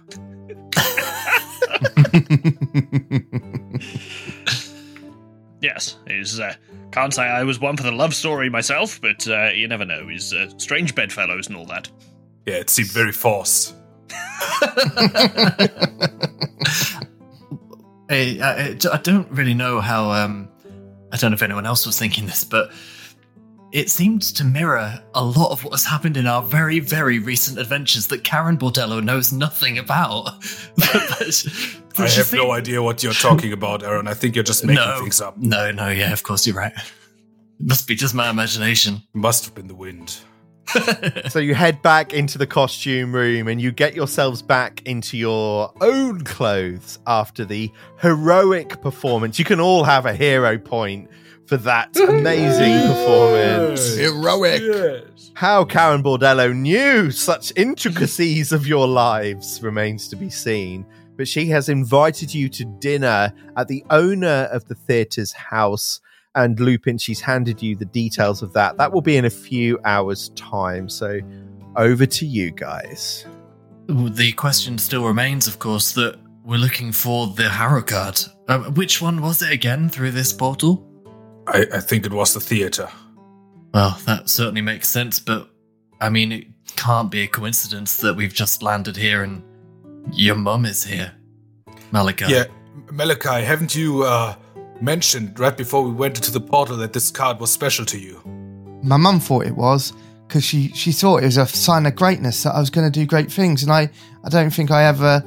Speaker 6: Yes, can't say I was one for the love story myself, but you never know. He's strange bedfellows and all that.
Speaker 2: Yeah, it seemed very forced.
Speaker 4: I don't really know how. I don't know if anyone else was thinking this, but it seemed to mirror a lot of what has happened in our very, very recent adventures that Karen Bordello knows nothing about.
Speaker 2: I have no idea what you're talking about, Aaron. I think you're just making things up.
Speaker 4: No, yeah, of course you're right. It must be just my imagination.
Speaker 2: Must have been the wind.
Speaker 1: So you head back into the costume room and you get yourselves back into your own clothes after the heroic performance. You can all have a hero point for that amazing performance.
Speaker 5: Heroic.
Speaker 2: Yes.
Speaker 1: How Karen Bordello knew such intricacies of your lives remains to be seen. But she has invited you to dinner at the owner of the theatre's house. And Lupin, she's handed you the details of that. That will be in a few hours' time. So over to you guys.
Speaker 4: The question still remains, of course, that we're looking for the Harrow card. Which one was it again through this portal?
Speaker 2: I think it was the theatre.
Speaker 4: Well, that certainly makes sense, but I mean, it can't be a coincidence that we've just landed here and your mum is here, Malachi.
Speaker 2: Yeah, Malachi, haven't you mentioned right before we went into the portal that this card was special to you?
Speaker 5: My mum thought it was, because she thought it was a sign of greatness, that I was going to do great things, and I don't think I ever,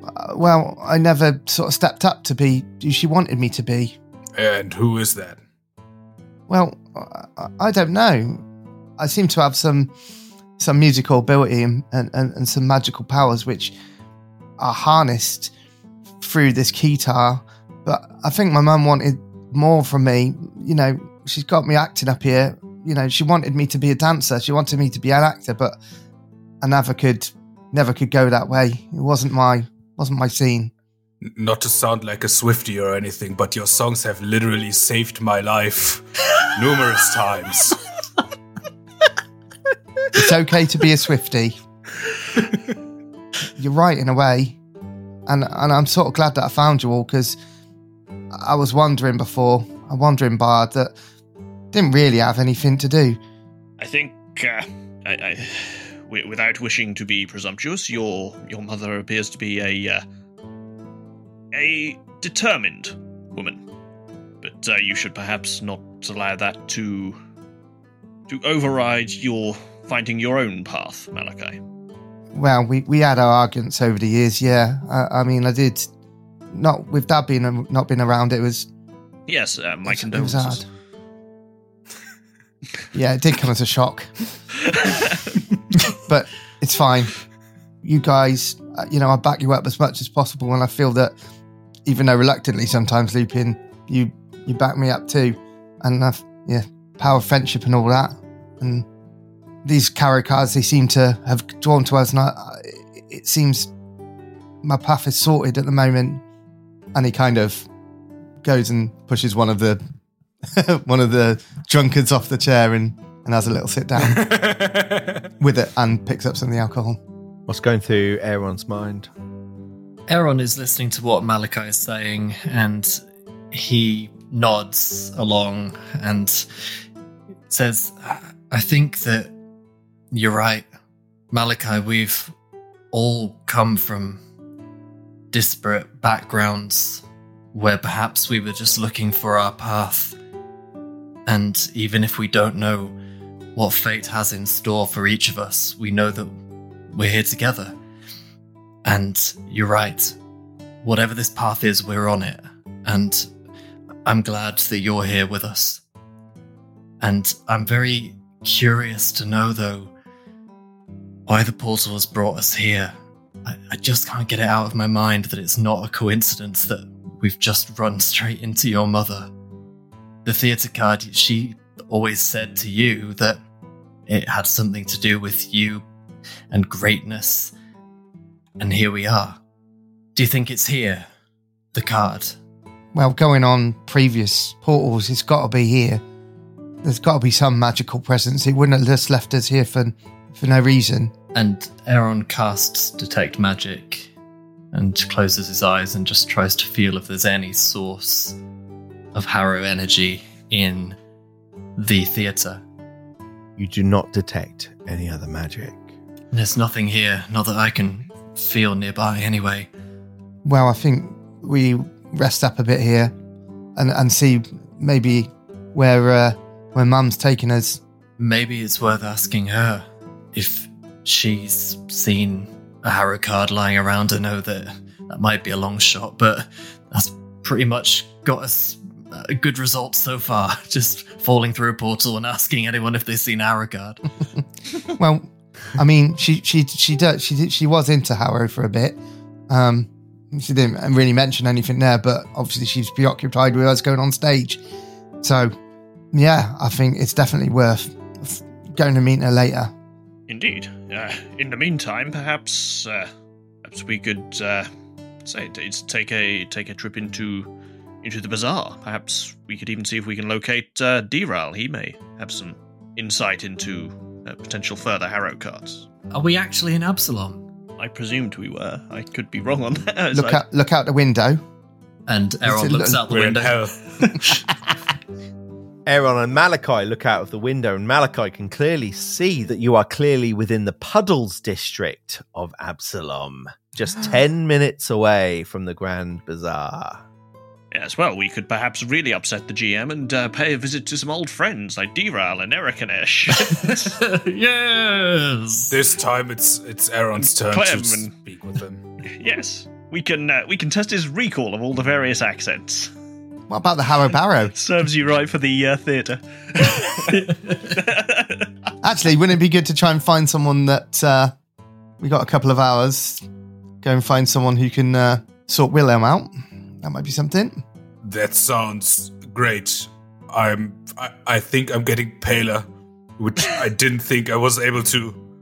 Speaker 5: I never sort of stepped up to be who she wanted me to be.
Speaker 2: And who is that?
Speaker 5: Well, I don't know. I seem to have some musical ability and some magical powers which are harnessed through this keytar. But I think my mum wanted more from me. You know, she's got me acting up here. You know, she wanted me to be a dancer. She wanted me to be an actor, but I never could go that way. It wasn't my scene.
Speaker 2: Not to sound like a Swiftie or anything, but your songs have literally saved my life numerous times.
Speaker 5: It's okay to be a Swiftie. You're right in a way. And I'm sort of glad that I found you all, because I was wondering before, a wandering bard that didn't really have anything to do.
Speaker 6: I think, without wishing to be presumptuous, your mother appears to be a determined woman. But you should perhaps not allow that to override your finding your own path, Malachi.
Speaker 5: Well, we had our arguments over the years, yeah. I mean, I did, not with Dad not being around, it was...
Speaker 6: Yes, my condolences.
Speaker 5: It was hard. Yeah, it did come as a shock. But it's fine. You guys, I back you up as much as possible, and I feel that, even though reluctantly sometimes, Lupin, you back me up too. And power of friendship and all that. And these tarot cards, they seem to have drawn to us, and it seems my path is sorted at the moment. And he kind of goes and pushes one of the drunkards off the chair and has a little sit down with it and picks up some of the alcohol.
Speaker 1: What's going through Aaron's mind?
Speaker 4: Aaron is listening to what Malachi is saying, and he nods along and says, I think that you're right, Malachi. We've all come from disparate backgrounds where perhaps we were just looking for our path. And even if we don't know what fate has in store for each of us, we know that we're here together. And you're right. Whatever this path is, we're on it. And I'm glad that you're here with us. And I'm very curious to know, though, why the portal has brought us here. I just can't get it out of my mind that it's not a coincidence that we've just run straight into your mother. The theatre card, she always said to you that it had something to do with you and greatness. And here we are. Do you think it's here, the card?
Speaker 5: Well, going on previous portals, it's got to be here. There's got to be some magical presence. It wouldn't have just left us here for no reason.
Speaker 4: And Aaron casts Detect Magic and closes his eyes and just tries to feel if there's any source of Harrow energy in the theatre.
Speaker 1: You do not detect any other magic.
Speaker 4: There's nothing here, not that I can feel nearby anyway.
Speaker 5: Well, I think we rest up a bit here and see maybe where Mum's taking us.
Speaker 4: Maybe it's worth asking her if she's seen a Harrow card lying around. I know that might be a long shot, but that's pretty much got us a good result so far. Just falling through a portal and asking anyone if they've seen a Harrow card.
Speaker 5: Well, I mean, she was into Harrow for a bit. She didn't really mention anything there, but obviously she's preoccupied with us going on stage. So, yeah, I think it's definitely worth going to meet her later.
Speaker 6: Indeed. In the meantime, perhaps we could take a trip into the bazaar. Perhaps we could even see if we can locate Diral. He may have some insight into potential further Harrow cards.
Speaker 4: Are we actually in Absalom?
Speaker 6: I presumed we were. I could be wrong on that.
Speaker 5: Look out the window.
Speaker 4: And Aaron looks out the window.
Speaker 1: Aaron and Malachi look out of the window, and Malachi can clearly see that you are clearly within the Puddles district of Absalom, just 10 minutes away from the Grand Bazaar.
Speaker 6: Yes, well, we could perhaps really upset the GM and pay a visit to some old friends like Diral and Erikanesh.
Speaker 4: Yes!
Speaker 2: This time it's Aaron's turn to speak with him.
Speaker 6: Yes, we can test his recall of all the various accents.
Speaker 5: What about the Harrow Barrow?
Speaker 6: Serves you right for the theatre.
Speaker 5: Actually, wouldn't it be good to try and find someone that we got a couple of hours? Go and find someone who can sort Wilhelm out. That might be something.
Speaker 2: That sounds great. I think I'm getting paler, which I didn't think I was able to.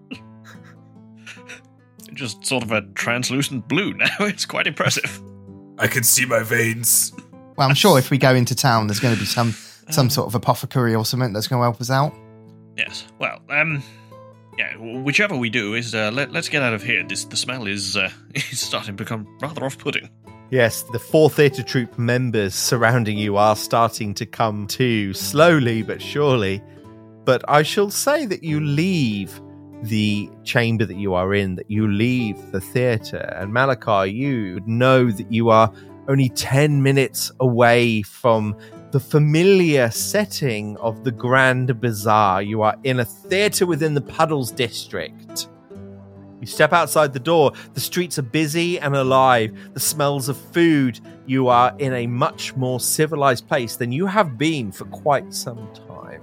Speaker 6: Just sort of a translucent blue now. It's quite impressive.
Speaker 2: I can see my veins.
Speaker 5: Well, I'm sure if we go into town, there's going to be some sort of apothecary or something that's going to help us out.
Speaker 6: Yes. Well, Yeah, whichever we do is let's get out of here. The smell is starting to become rather off-putting.
Speaker 1: Yes, the 4 theatre troupe members surrounding you are starting to come to, slowly but surely. But I shall say that you leave the chamber that you are in, that you leave the theatre. And Malachi, you know that you are only 10 minutes away from the familiar setting of the Grand Bazaar. You are in a theatre within the Puddles district. You step outside the door. The streets are busy and alive. The smells of food. You are in a much more civilized place than you have been for quite some time.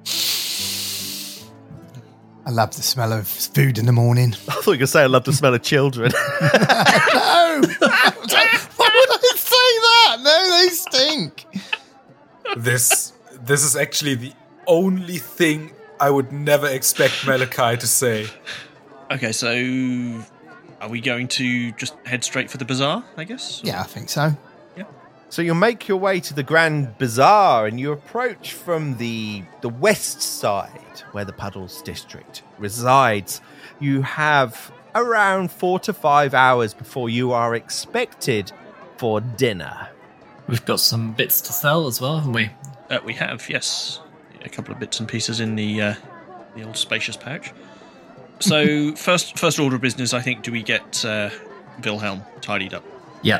Speaker 5: I love the smell of food in the morning.
Speaker 1: I thought you were going to say I love the smell of children.
Speaker 5: No! Why would I say that? No, they stink.
Speaker 2: This is actually the only thing I would never expect Malachi to say.
Speaker 6: Okay, so are we going to just head straight for the bazaar, I guess?
Speaker 5: Yeah, I think so.
Speaker 6: Yeah.
Speaker 1: So you make your way to the Grand Bazaar and you approach from the west side where the Puddles district resides. You have around 4 to 5 hours before you are expected for dinner.
Speaker 4: We've got some bits to sell as well, haven't we?
Speaker 6: We have, yes. A couple of bits and pieces in the old spacious pouch. So, first order of business, I think, do we get Wilhelm tidied up?
Speaker 4: Yeah.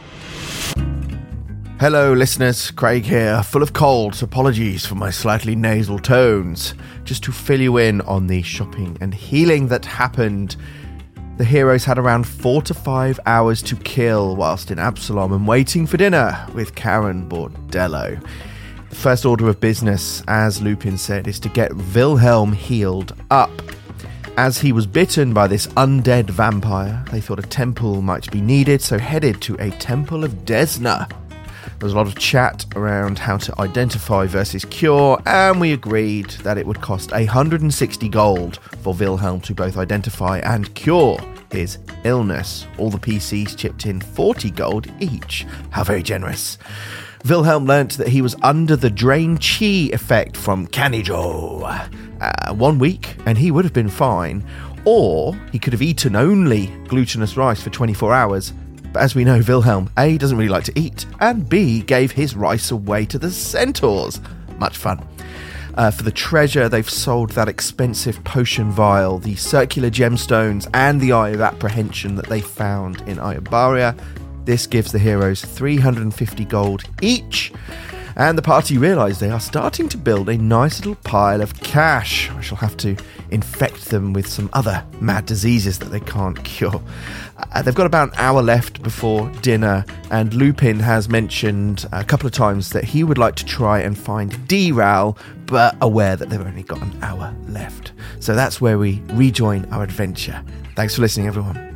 Speaker 1: Hello, listeners. Craig here, full of colds. Apologies for my slightly nasal tones. Just to fill you in on the shopping and healing that happened, the heroes had around 4 to 5 hours to kill whilst in Absalom and waiting for dinner with Karen Bordello. The first order of business, as Lupin said, is to get Wilhelm healed up. As he was bitten by this undead vampire, they thought a temple might be needed, so headed to a temple of Desna. There was a lot of chat around how to identify versus cure, and we agreed that it would cost 160 gold for Wilhelm to both identify and cure his illness. All the PCs chipped in 40 gold each. How very generous. Wilhelm learnt that he was under the Drain Chi effect from Kanijo. 1 week, and he would have been fine. Or he could have eaten only glutinous rice for 24 hours. But as we know, Wilhelm, A, doesn't really like to eat, and B, gave his rice away to the centaurs. Much fun. For the treasure, they've sold that expensive potion vial, the circular gemstones, and the Eye of Apprehension that they found in Ayabaria. This gives the heroes 350 gold each. And the party realise they are starting to build a nice little pile of cash. I shall have to infect them with some other mad diseases that they can't cure. They've got about an hour left before dinner, and Lupin has mentioned a couple of times that he would like to try and find D-Ral, but aware that they've only got an hour left. So that's where we rejoin our adventure. Thanks for listening, everyone.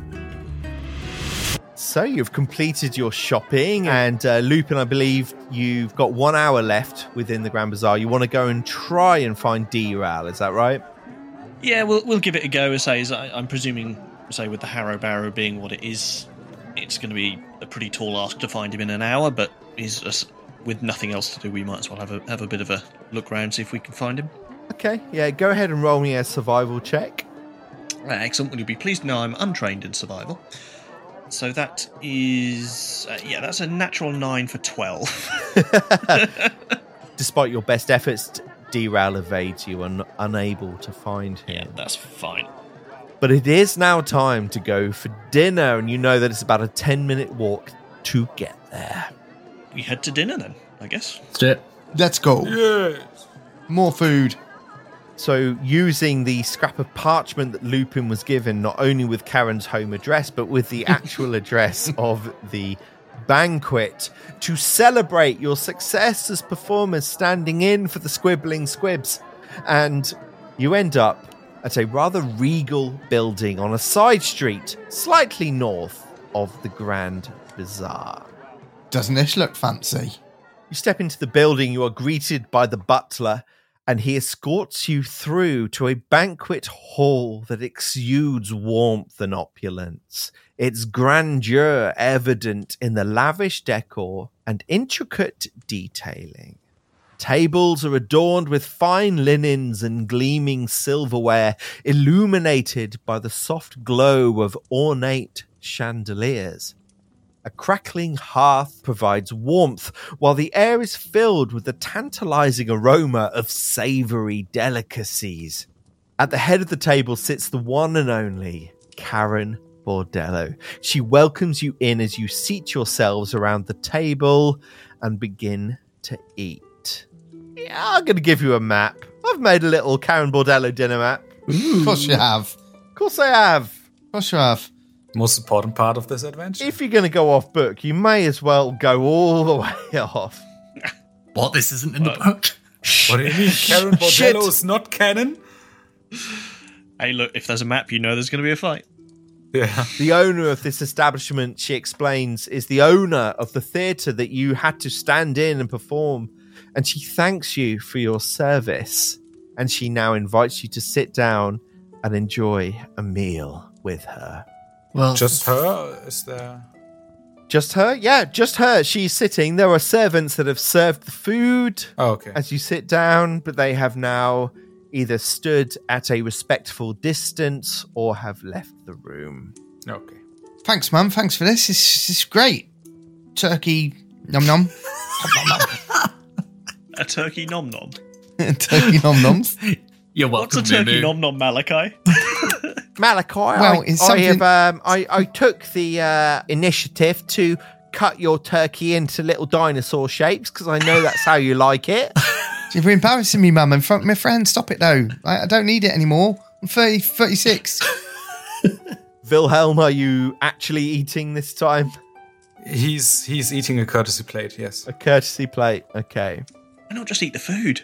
Speaker 1: So you've completed your shopping, and Lupin, I believe you've got 1 hour left within the Grand Bazaar. You want to go and try and find D-Ral, is that right?
Speaker 6: Yeah, we'll give it a go. I'm presuming, with the Harrow Barrow being what it is, it's going to be a pretty tall ask to find him in an hour, but with nothing else to do, we might as well have a bit of a look round, see if we can find him.
Speaker 1: Okay, yeah, go ahead and roll me a survival check.
Speaker 6: Excellent. Will you be pleased to know I'm untrained in survival? So that is... that's a natural 9 for 12.
Speaker 1: Despite your best efforts, D-Ral evades you and unable to find him.
Speaker 6: Yeah, that's fine.
Speaker 1: But it is now time to go for dinner, and you know that it's about a 10-minute walk to get there.
Speaker 6: We head to dinner then, I guess.
Speaker 4: Let's do it.
Speaker 5: Let's go.
Speaker 2: Yes.
Speaker 5: More food.
Speaker 1: So using the scrap of parchment that Lupin was given, not only with Karen's home address, but with the actual address of the banquet, to celebrate your success as performers standing in for the Squibbling Squibs. And you end up at a rather regal building on a side street, slightly north of the Grand Bazaar.
Speaker 5: Doesn't this look fancy?
Speaker 1: You step into the building, you are greeted by the butler, and he escorts you through to a banquet hall that exudes warmth and opulence, its grandeur evident in the lavish decor and intricate detailing. Tables are adorned with fine linens and gleaming silverware, illuminated by the soft glow of ornate chandeliers. A crackling hearth provides warmth, while the air is filled with the tantalizing aroma of savory delicacies. At the head of the table sits the one and only Karen Bordello. She welcomes you in as you seat yourselves around the table and begin to eat. Yeah, I'm going to give you a map. I've made a little Karen Bordello dinner map.
Speaker 5: Of course you have.
Speaker 1: Of course I have.
Speaker 5: Of course you have.
Speaker 2: Most important part of this adventure.
Speaker 1: If you're going to go off book, you may as well go all the way off.
Speaker 4: What? This isn't in the book?
Speaker 2: What do you mean? Karen
Speaker 1: Shit.
Speaker 2: Bordello is not canon?
Speaker 3: Hey, look, if there's a map, you know there's going to be a fight.
Speaker 2: Yeah.
Speaker 1: The owner of this establishment, she explains, is the owner of the theatre that you had to stand in and perform. And she thanks you for your service. And she now invites you to sit down and enjoy a meal with her.
Speaker 4: Well,
Speaker 2: Just her? Is there...
Speaker 1: Just her? Yeah, just her. She's sitting. There are servants that have served the food
Speaker 2: Oh, okay.
Speaker 1: as you sit down, but they have now either stood at a respectful distance or have left the room.
Speaker 2: Okay.
Speaker 5: Thanks, Mum. Thanks for this. This is great. Turkey nom nom.
Speaker 3: A turkey nom nom.
Speaker 5: Turkey nom noms.
Speaker 4: you're welcome,
Speaker 3: What's a turkey
Speaker 4: Lulu.
Speaker 3: nom nom, Malachi?
Speaker 1: Malachi,
Speaker 5: Well, it's something-
Speaker 1: I took the initiative to cut your turkey into little dinosaur shapes because I know that's how you like it.
Speaker 5: You're embarrassing me, Mum, in front of my friend. Stop it, though. I don't need it anymore. I'm 36.
Speaker 1: Wilhelm, are you actually eating this time?
Speaker 2: He's eating a courtesy plate, yes.
Speaker 1: A courtesy plate, okay.
Speaker 3: Why not just eat the food?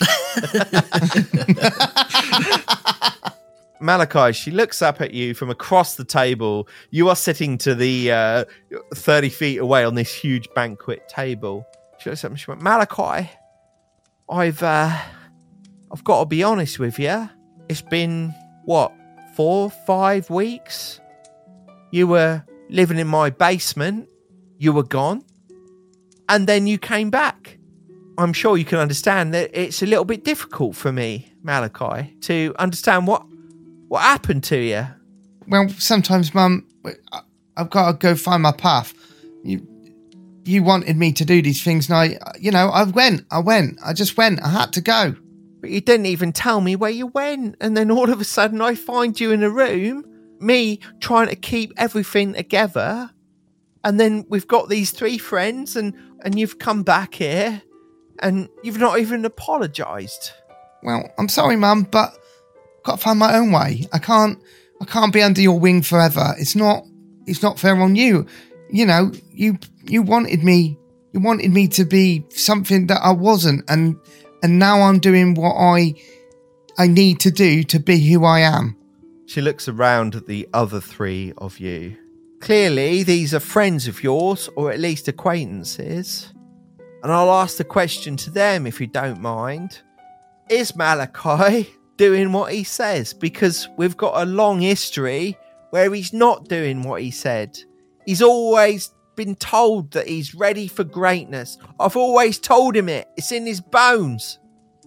Speaker 1: Malachi, she looks up at you from across the table. You are sitting to the 30 feet away on this huge banquet table. She looks up and she went, Malachi, I've got to be honest with you. It's been, 4-5 weeks? You were living in my basement. You were gone. And then you came back. I'm sure you can understand that it's a little bit difficult for me, Malachi, to understand what happened to you.
Speaker 5: Well, sometimes, Mum, I've got to go find my path. You wanted me to do these things, and I went. I just went. I had to go.
Speaker 1: But you didn't even tell me where you went. And then all of a sudden I find you in a room, me trying to keep everything together. And then we've got these 3 friends and you've come back here and you've not even apologised.
Speaker 5: Well, I'm sorry, Mum, but I've got to find my own way. I can't be under your wing forever. It's not fair on you. You know, you wanted me to be something that I wasn't, and now I'm doing what I need to do to be who I am.
Speaker 1: She looks around at the other 3 of you. Clearly, these are friends of yours, or at least acquaintances. And I'll ask the question to them, if you don't mind. Is Malachi doing what he says? Because we've got a long history where he's not doing what he said. He's always been told that he's ready for greatness. I've always told him it. It's in his bones.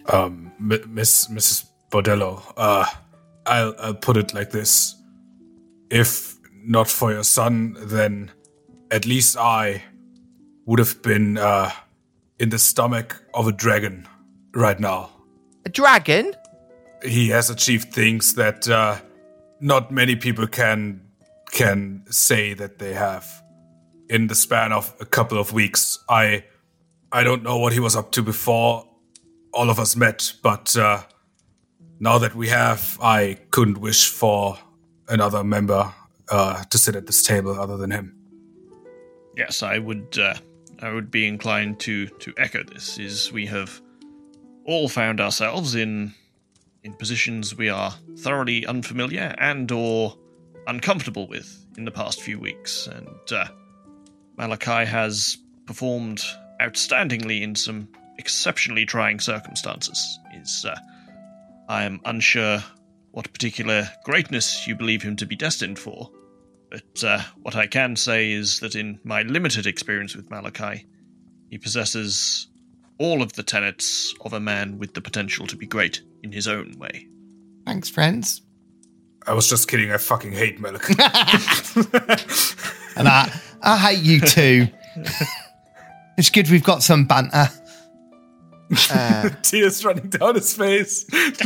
Speaker 2: Mrs. Bordello, I'll put it like this. If not for your son, then at least I would have been in the stomach of a dragon right now.
Speaker 1: A dragon?
Speaker 2: He has achieved things that not many people can say that they have. In the span of a couple of weeks, I don't know what he was up to before all of us met, but now that we have, I couldn't wish for another member to sit at this table other than him.
Speaker 3: Yes, I would be inclined to echo this. Is we have all found ourselves in positions we are thoroughly unfamiliar and or uncomfortable with in the past few weeks, and Malachi has performed outstandingly in some exceptionally trying circumstances. I am unsure what particular greatness you believe him to be destined for, but what I can say is that in my limited experience with Malachi, he possesses
Speaker 6: all of the tenets of a man with the potential to be great in his own way.
Speaker 5: Thanks, friends.
Speaker 2: I was just kidding. I fucking hate Malak.
Speaker 5: And I hate you too. It's good we've got some banter.
Speaker 2: Tears running down his face.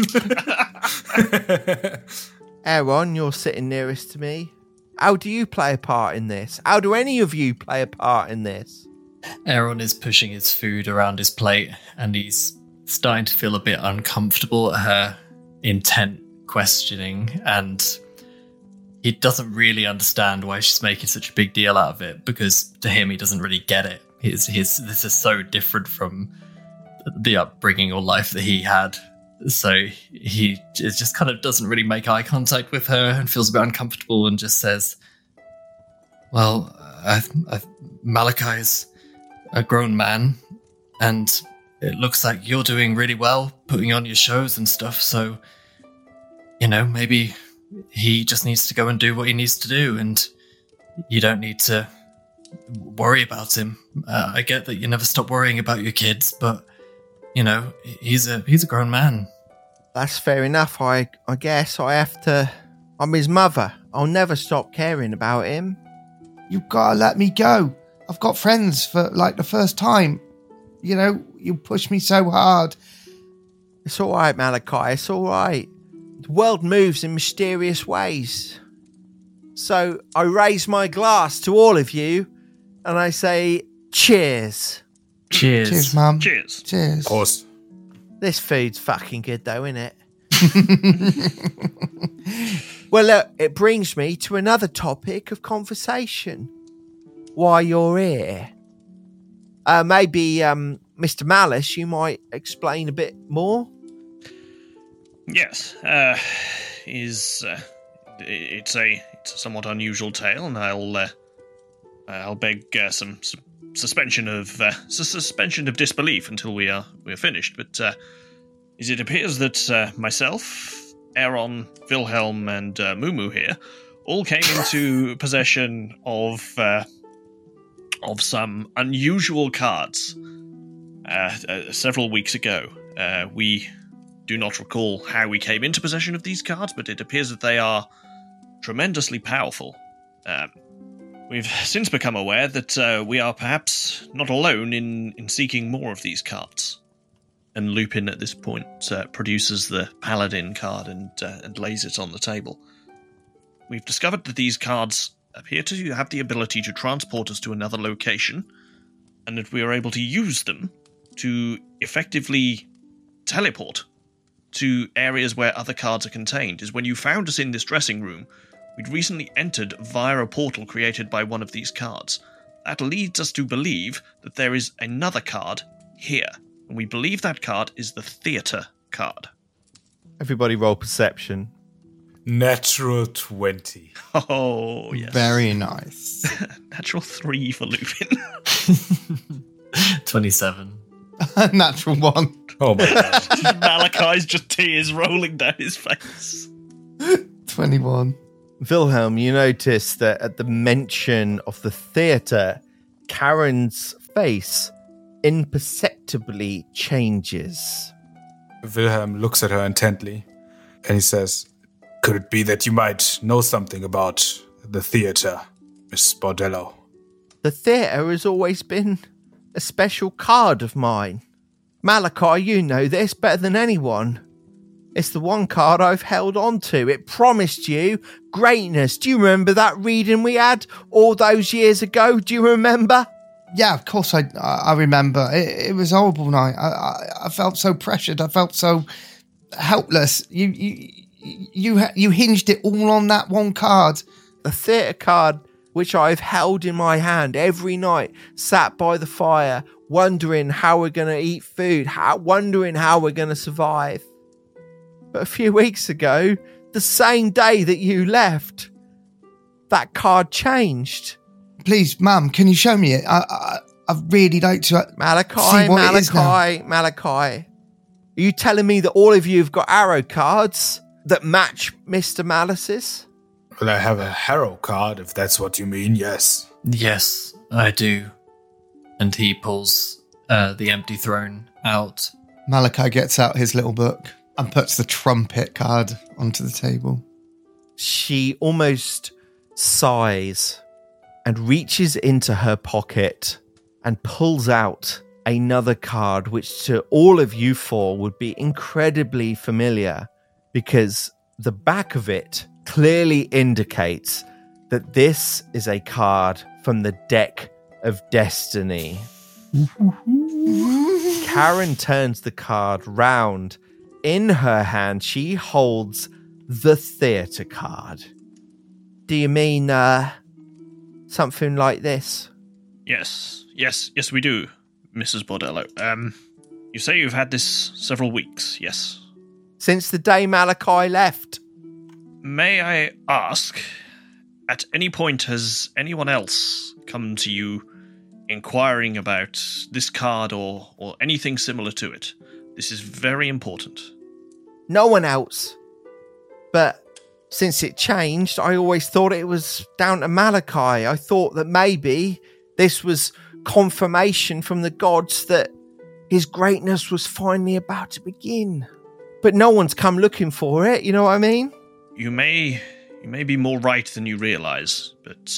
Speaker 1: Aaron, you're sitting nearest to me. How do you play a part in this? How do any of you play a part in this?
Speaker 4: Aaron is pushing his food around his plate, and he's starting to feel a bit uncomfortable at her intent questioning, and he doesn't really understand why she's making such a big deal out of it, because to him, he doesn't really get it. This is so different from the upbringing or life that he had. So he just kind of doesn't really make eye contact with her and feels a bit uncomfortable and just says, well, Malachi is a grown man, and it looks like you're doing really well putting on your shows and stuff, so, maybe he just needs to go and do what he needs to do, and you don't need to worry about him. I get that you never stop worrying about your kids, but, he's a grown man.
Speaker 1: That's fair enough. I guess I have to... I'm his mother. I'll never stop caring about him.
Speaker 5: You've got to let me go. I've got friends for, the first time. You push me so hard.
Speaker 1: It's all right, Malachi. It's all right. The world moves in mysterious ways. So I raise my glass to all of you, and I say, cheers.
Speaker 4: Cheers.
Speaker 5: Cheers, Mum.
Speaker 6: Cheers.
Speaker 5: Cheers.
Speaker 2: Of course.
Speaker 1: This food's fucking good, though, innit? Well, look, it brings me to another topic of conversation. Why you're here. Maybe, Mr. Malice, you might explain a bit more?
Speaker 6: Yes. It's a somewhat unusual tale, and I'll beg some suspension of disbelief until we're finished. But as it appears that myself, Aaron, Wilhelm, and Mumu here all came into possession of some unusual cards several weeks ago. We do not recall how we came into possession of these cards, but it appears that they are tremendously powerful. We've since become aware that we are perhaps not alone in seeking more of these cards. And Lupin, at this point, produces the Paladin card and lays it on the table. We've discovered that these cards appear to have the ability to transport us to another location, and that we are able to use them to effectively teleport to areas where other cards are contained. Is when you found us in this dressing room, we'd recently entered via a portal created by one of these cards. That leads us to believe that there is another card here, and we believe that card is the theatre card.
Speaker 1: Everybody roll perception.
Speaker 2: Natural 20.
Speaker 6: Oh, yes.
Speaker 5: Very nice.
Speaker 6: Natural 3 for Lupin.
Speaker 4: 27.
Speaker 5: Natural 1.
Speaker 2: Oh my god.
Speaker 6: Malachi's just tears rolling down his face.
Speaker 5: 21.
Speaker 1: Wilhelm, you notice that at the mention of the theatre, Karen's face imperceptibly changes.
Speaker 2: Wilhelm looks at her intently, and he says, "Could it be that you might know something about the theatre, Miss Bordello?"
Speaker 1: The theatre has always been a special card of mine. Malachi, you know this better than anyone. It's the one card I've held on to. It promised you greatness. Do you remember that reading we had all those years ago? Do you remember?
Speaker 5: Yeah, of course I remember. It was a horrible night. I felt so pressured. I felt so helpless. You hinged it all on that one card.
Speaker 1: The theatre card, which I've held in my hand every night, sat by the fire, wondering how we're going to eat food, wondering how we're going to survive. But a few weeks ago, the same day that you left, that card changed.
Speaker 5: Please, Mum, can you show me it? I'd really like to
Speaker 1: Malachi. Are you telling me that all of you have got arrow cards that match Mr. Malice's?
Speaker 2: Well, I have a Harrow card, if that's what you mean, yes.
Speaker 4: Yes, I do. And he pulls the empty throne out.
Speaker 5: Malachi gets out his little book and puts the trumpet card onto the table.
Speaker 1: She almost sighs and reaches into her pocket and pulls out another card, which to all of you four would be incredibly familiar, because the back of it clearly indicates that this is a card from the Deck of Destiny. Karen turns the card round. In her hand, she holds the theatre card. Do you mean something like this?
Speaker 6: Yes, we do, Mrs. Bordello. You say you've had this several weeks, yes?
Speaker 1: Since the day Malachi left.
Speaker 6: May I ask, at any point has anyone else come to you inquiring about this card or anything similar to it? This is very important.
Speaker 1: No one else. But since it changed, I always thought it was down to Malachi. I thought that maybe this was confirmation from the gods that his greatness was finally about to begin. But no one's come looking for it, you know what I mean?
Speaker 6: You may be more right than you realize, but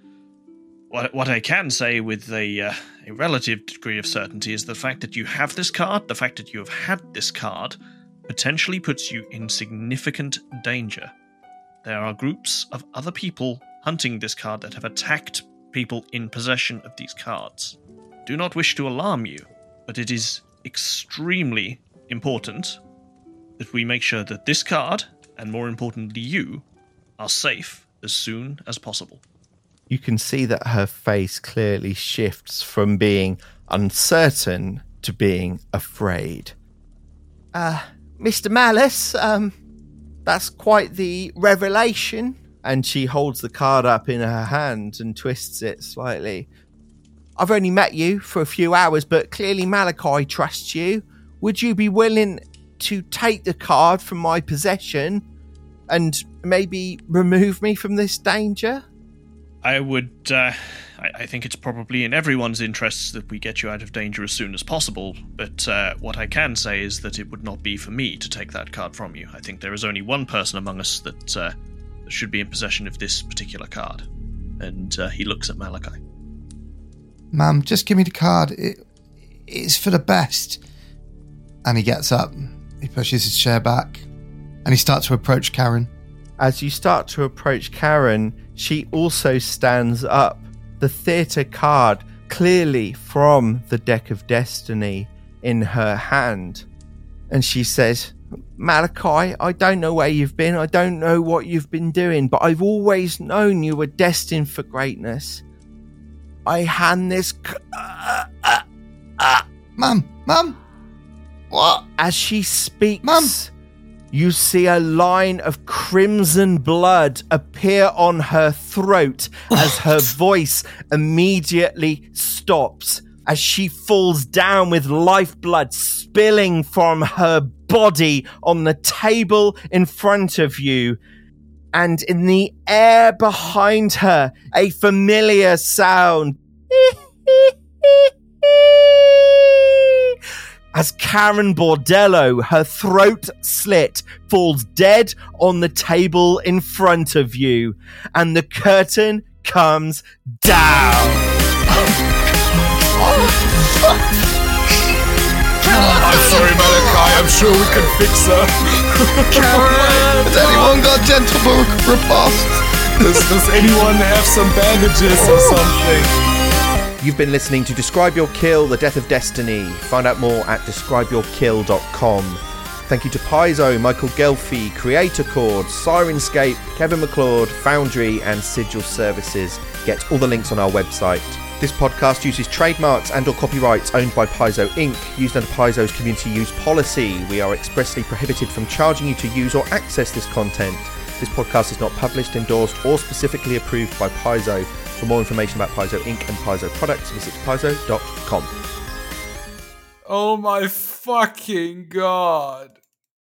Speaker 6: what I can say with a relative degree of certainty is the fact that you have this card, the fact that you have had this card, potentially puts you in significant danger. There are groups of other people hunting this card that have attacked people in possession of these cards. Do not wish to alarm you, but it is extremely important that we make sure that this card, and more importantly you, are safe as soon as possible.
Speaker 1: You can see that her face clearly shifts from being uncertain to being afraid. Mr. Malice, that's quite the revelation. And she holds the card up in her hand and twists it slightly. I've only met you for a few hours, but clearly Malachi trusts you. Would you be willing to take the card from my possession and maybe remove me from this danger?
Speaker 6: I would, I think it's probably in everyone's interests that we get you out of danger as soon as possible, but what I can say is that it would not be for me to take that card from you. I think there is only one person among us that should be in possession of this particular card. And he looks at Malachi.
Speaker 5: Ma'am, just give me the card. It's for the best. And he gets up, he pushes his chair back, and he starts to approach Karen.
Speaker 1: As you start to approach Karen, she also stands up. The theatre card, clearly from the Deck of Destiny, in her hand. And she says, Malachi, I don't know where you've been. I don't know what you've been doing, but I've always known you were destined for greatness. I hand this...
Speaker 5: Mum! What?
Speaker 1: As she speaks...
Speaker 5: Mum!
Speaker 1: You see a line of crimson blood appear on her throat as her voice immediately stops, as she falls down with lifeblood spilling from her body on the table in front of you. And in the air behind her, a familiar sound. As Karen Bordello, her throat slit, falls dead on the table in front of you, and the curtain comes down.
Speaker 2: I'm sorry, Malachi. I'm sure we can fix her.
Speaker 5: Karen! Has anyone got gentle riposte?
Speaker 2: Does anyone have some bandages or something?
Speaker 1: You've been listening to Describe Your Kill, The Death of Destiny. Find out more at describeyourkill.com. Thank you to Paizo, Michael Gelfi, Creator Chord, Sirenscape, Kevin McLeod, Foundry, and Sigil Services. Get all the links on our website. This podcast uses trademarks and/or copyrights owned by Paizo Inc., used under Paizo's community use policy. We are expressly prohibited from charging you to use or access this content. This podcast is not published, endorsed, or specifically approved by Paizo. For more information about Paizo Inc. and Paizo products, visit paizo.com.
Speaker 2: Oh my fucking god.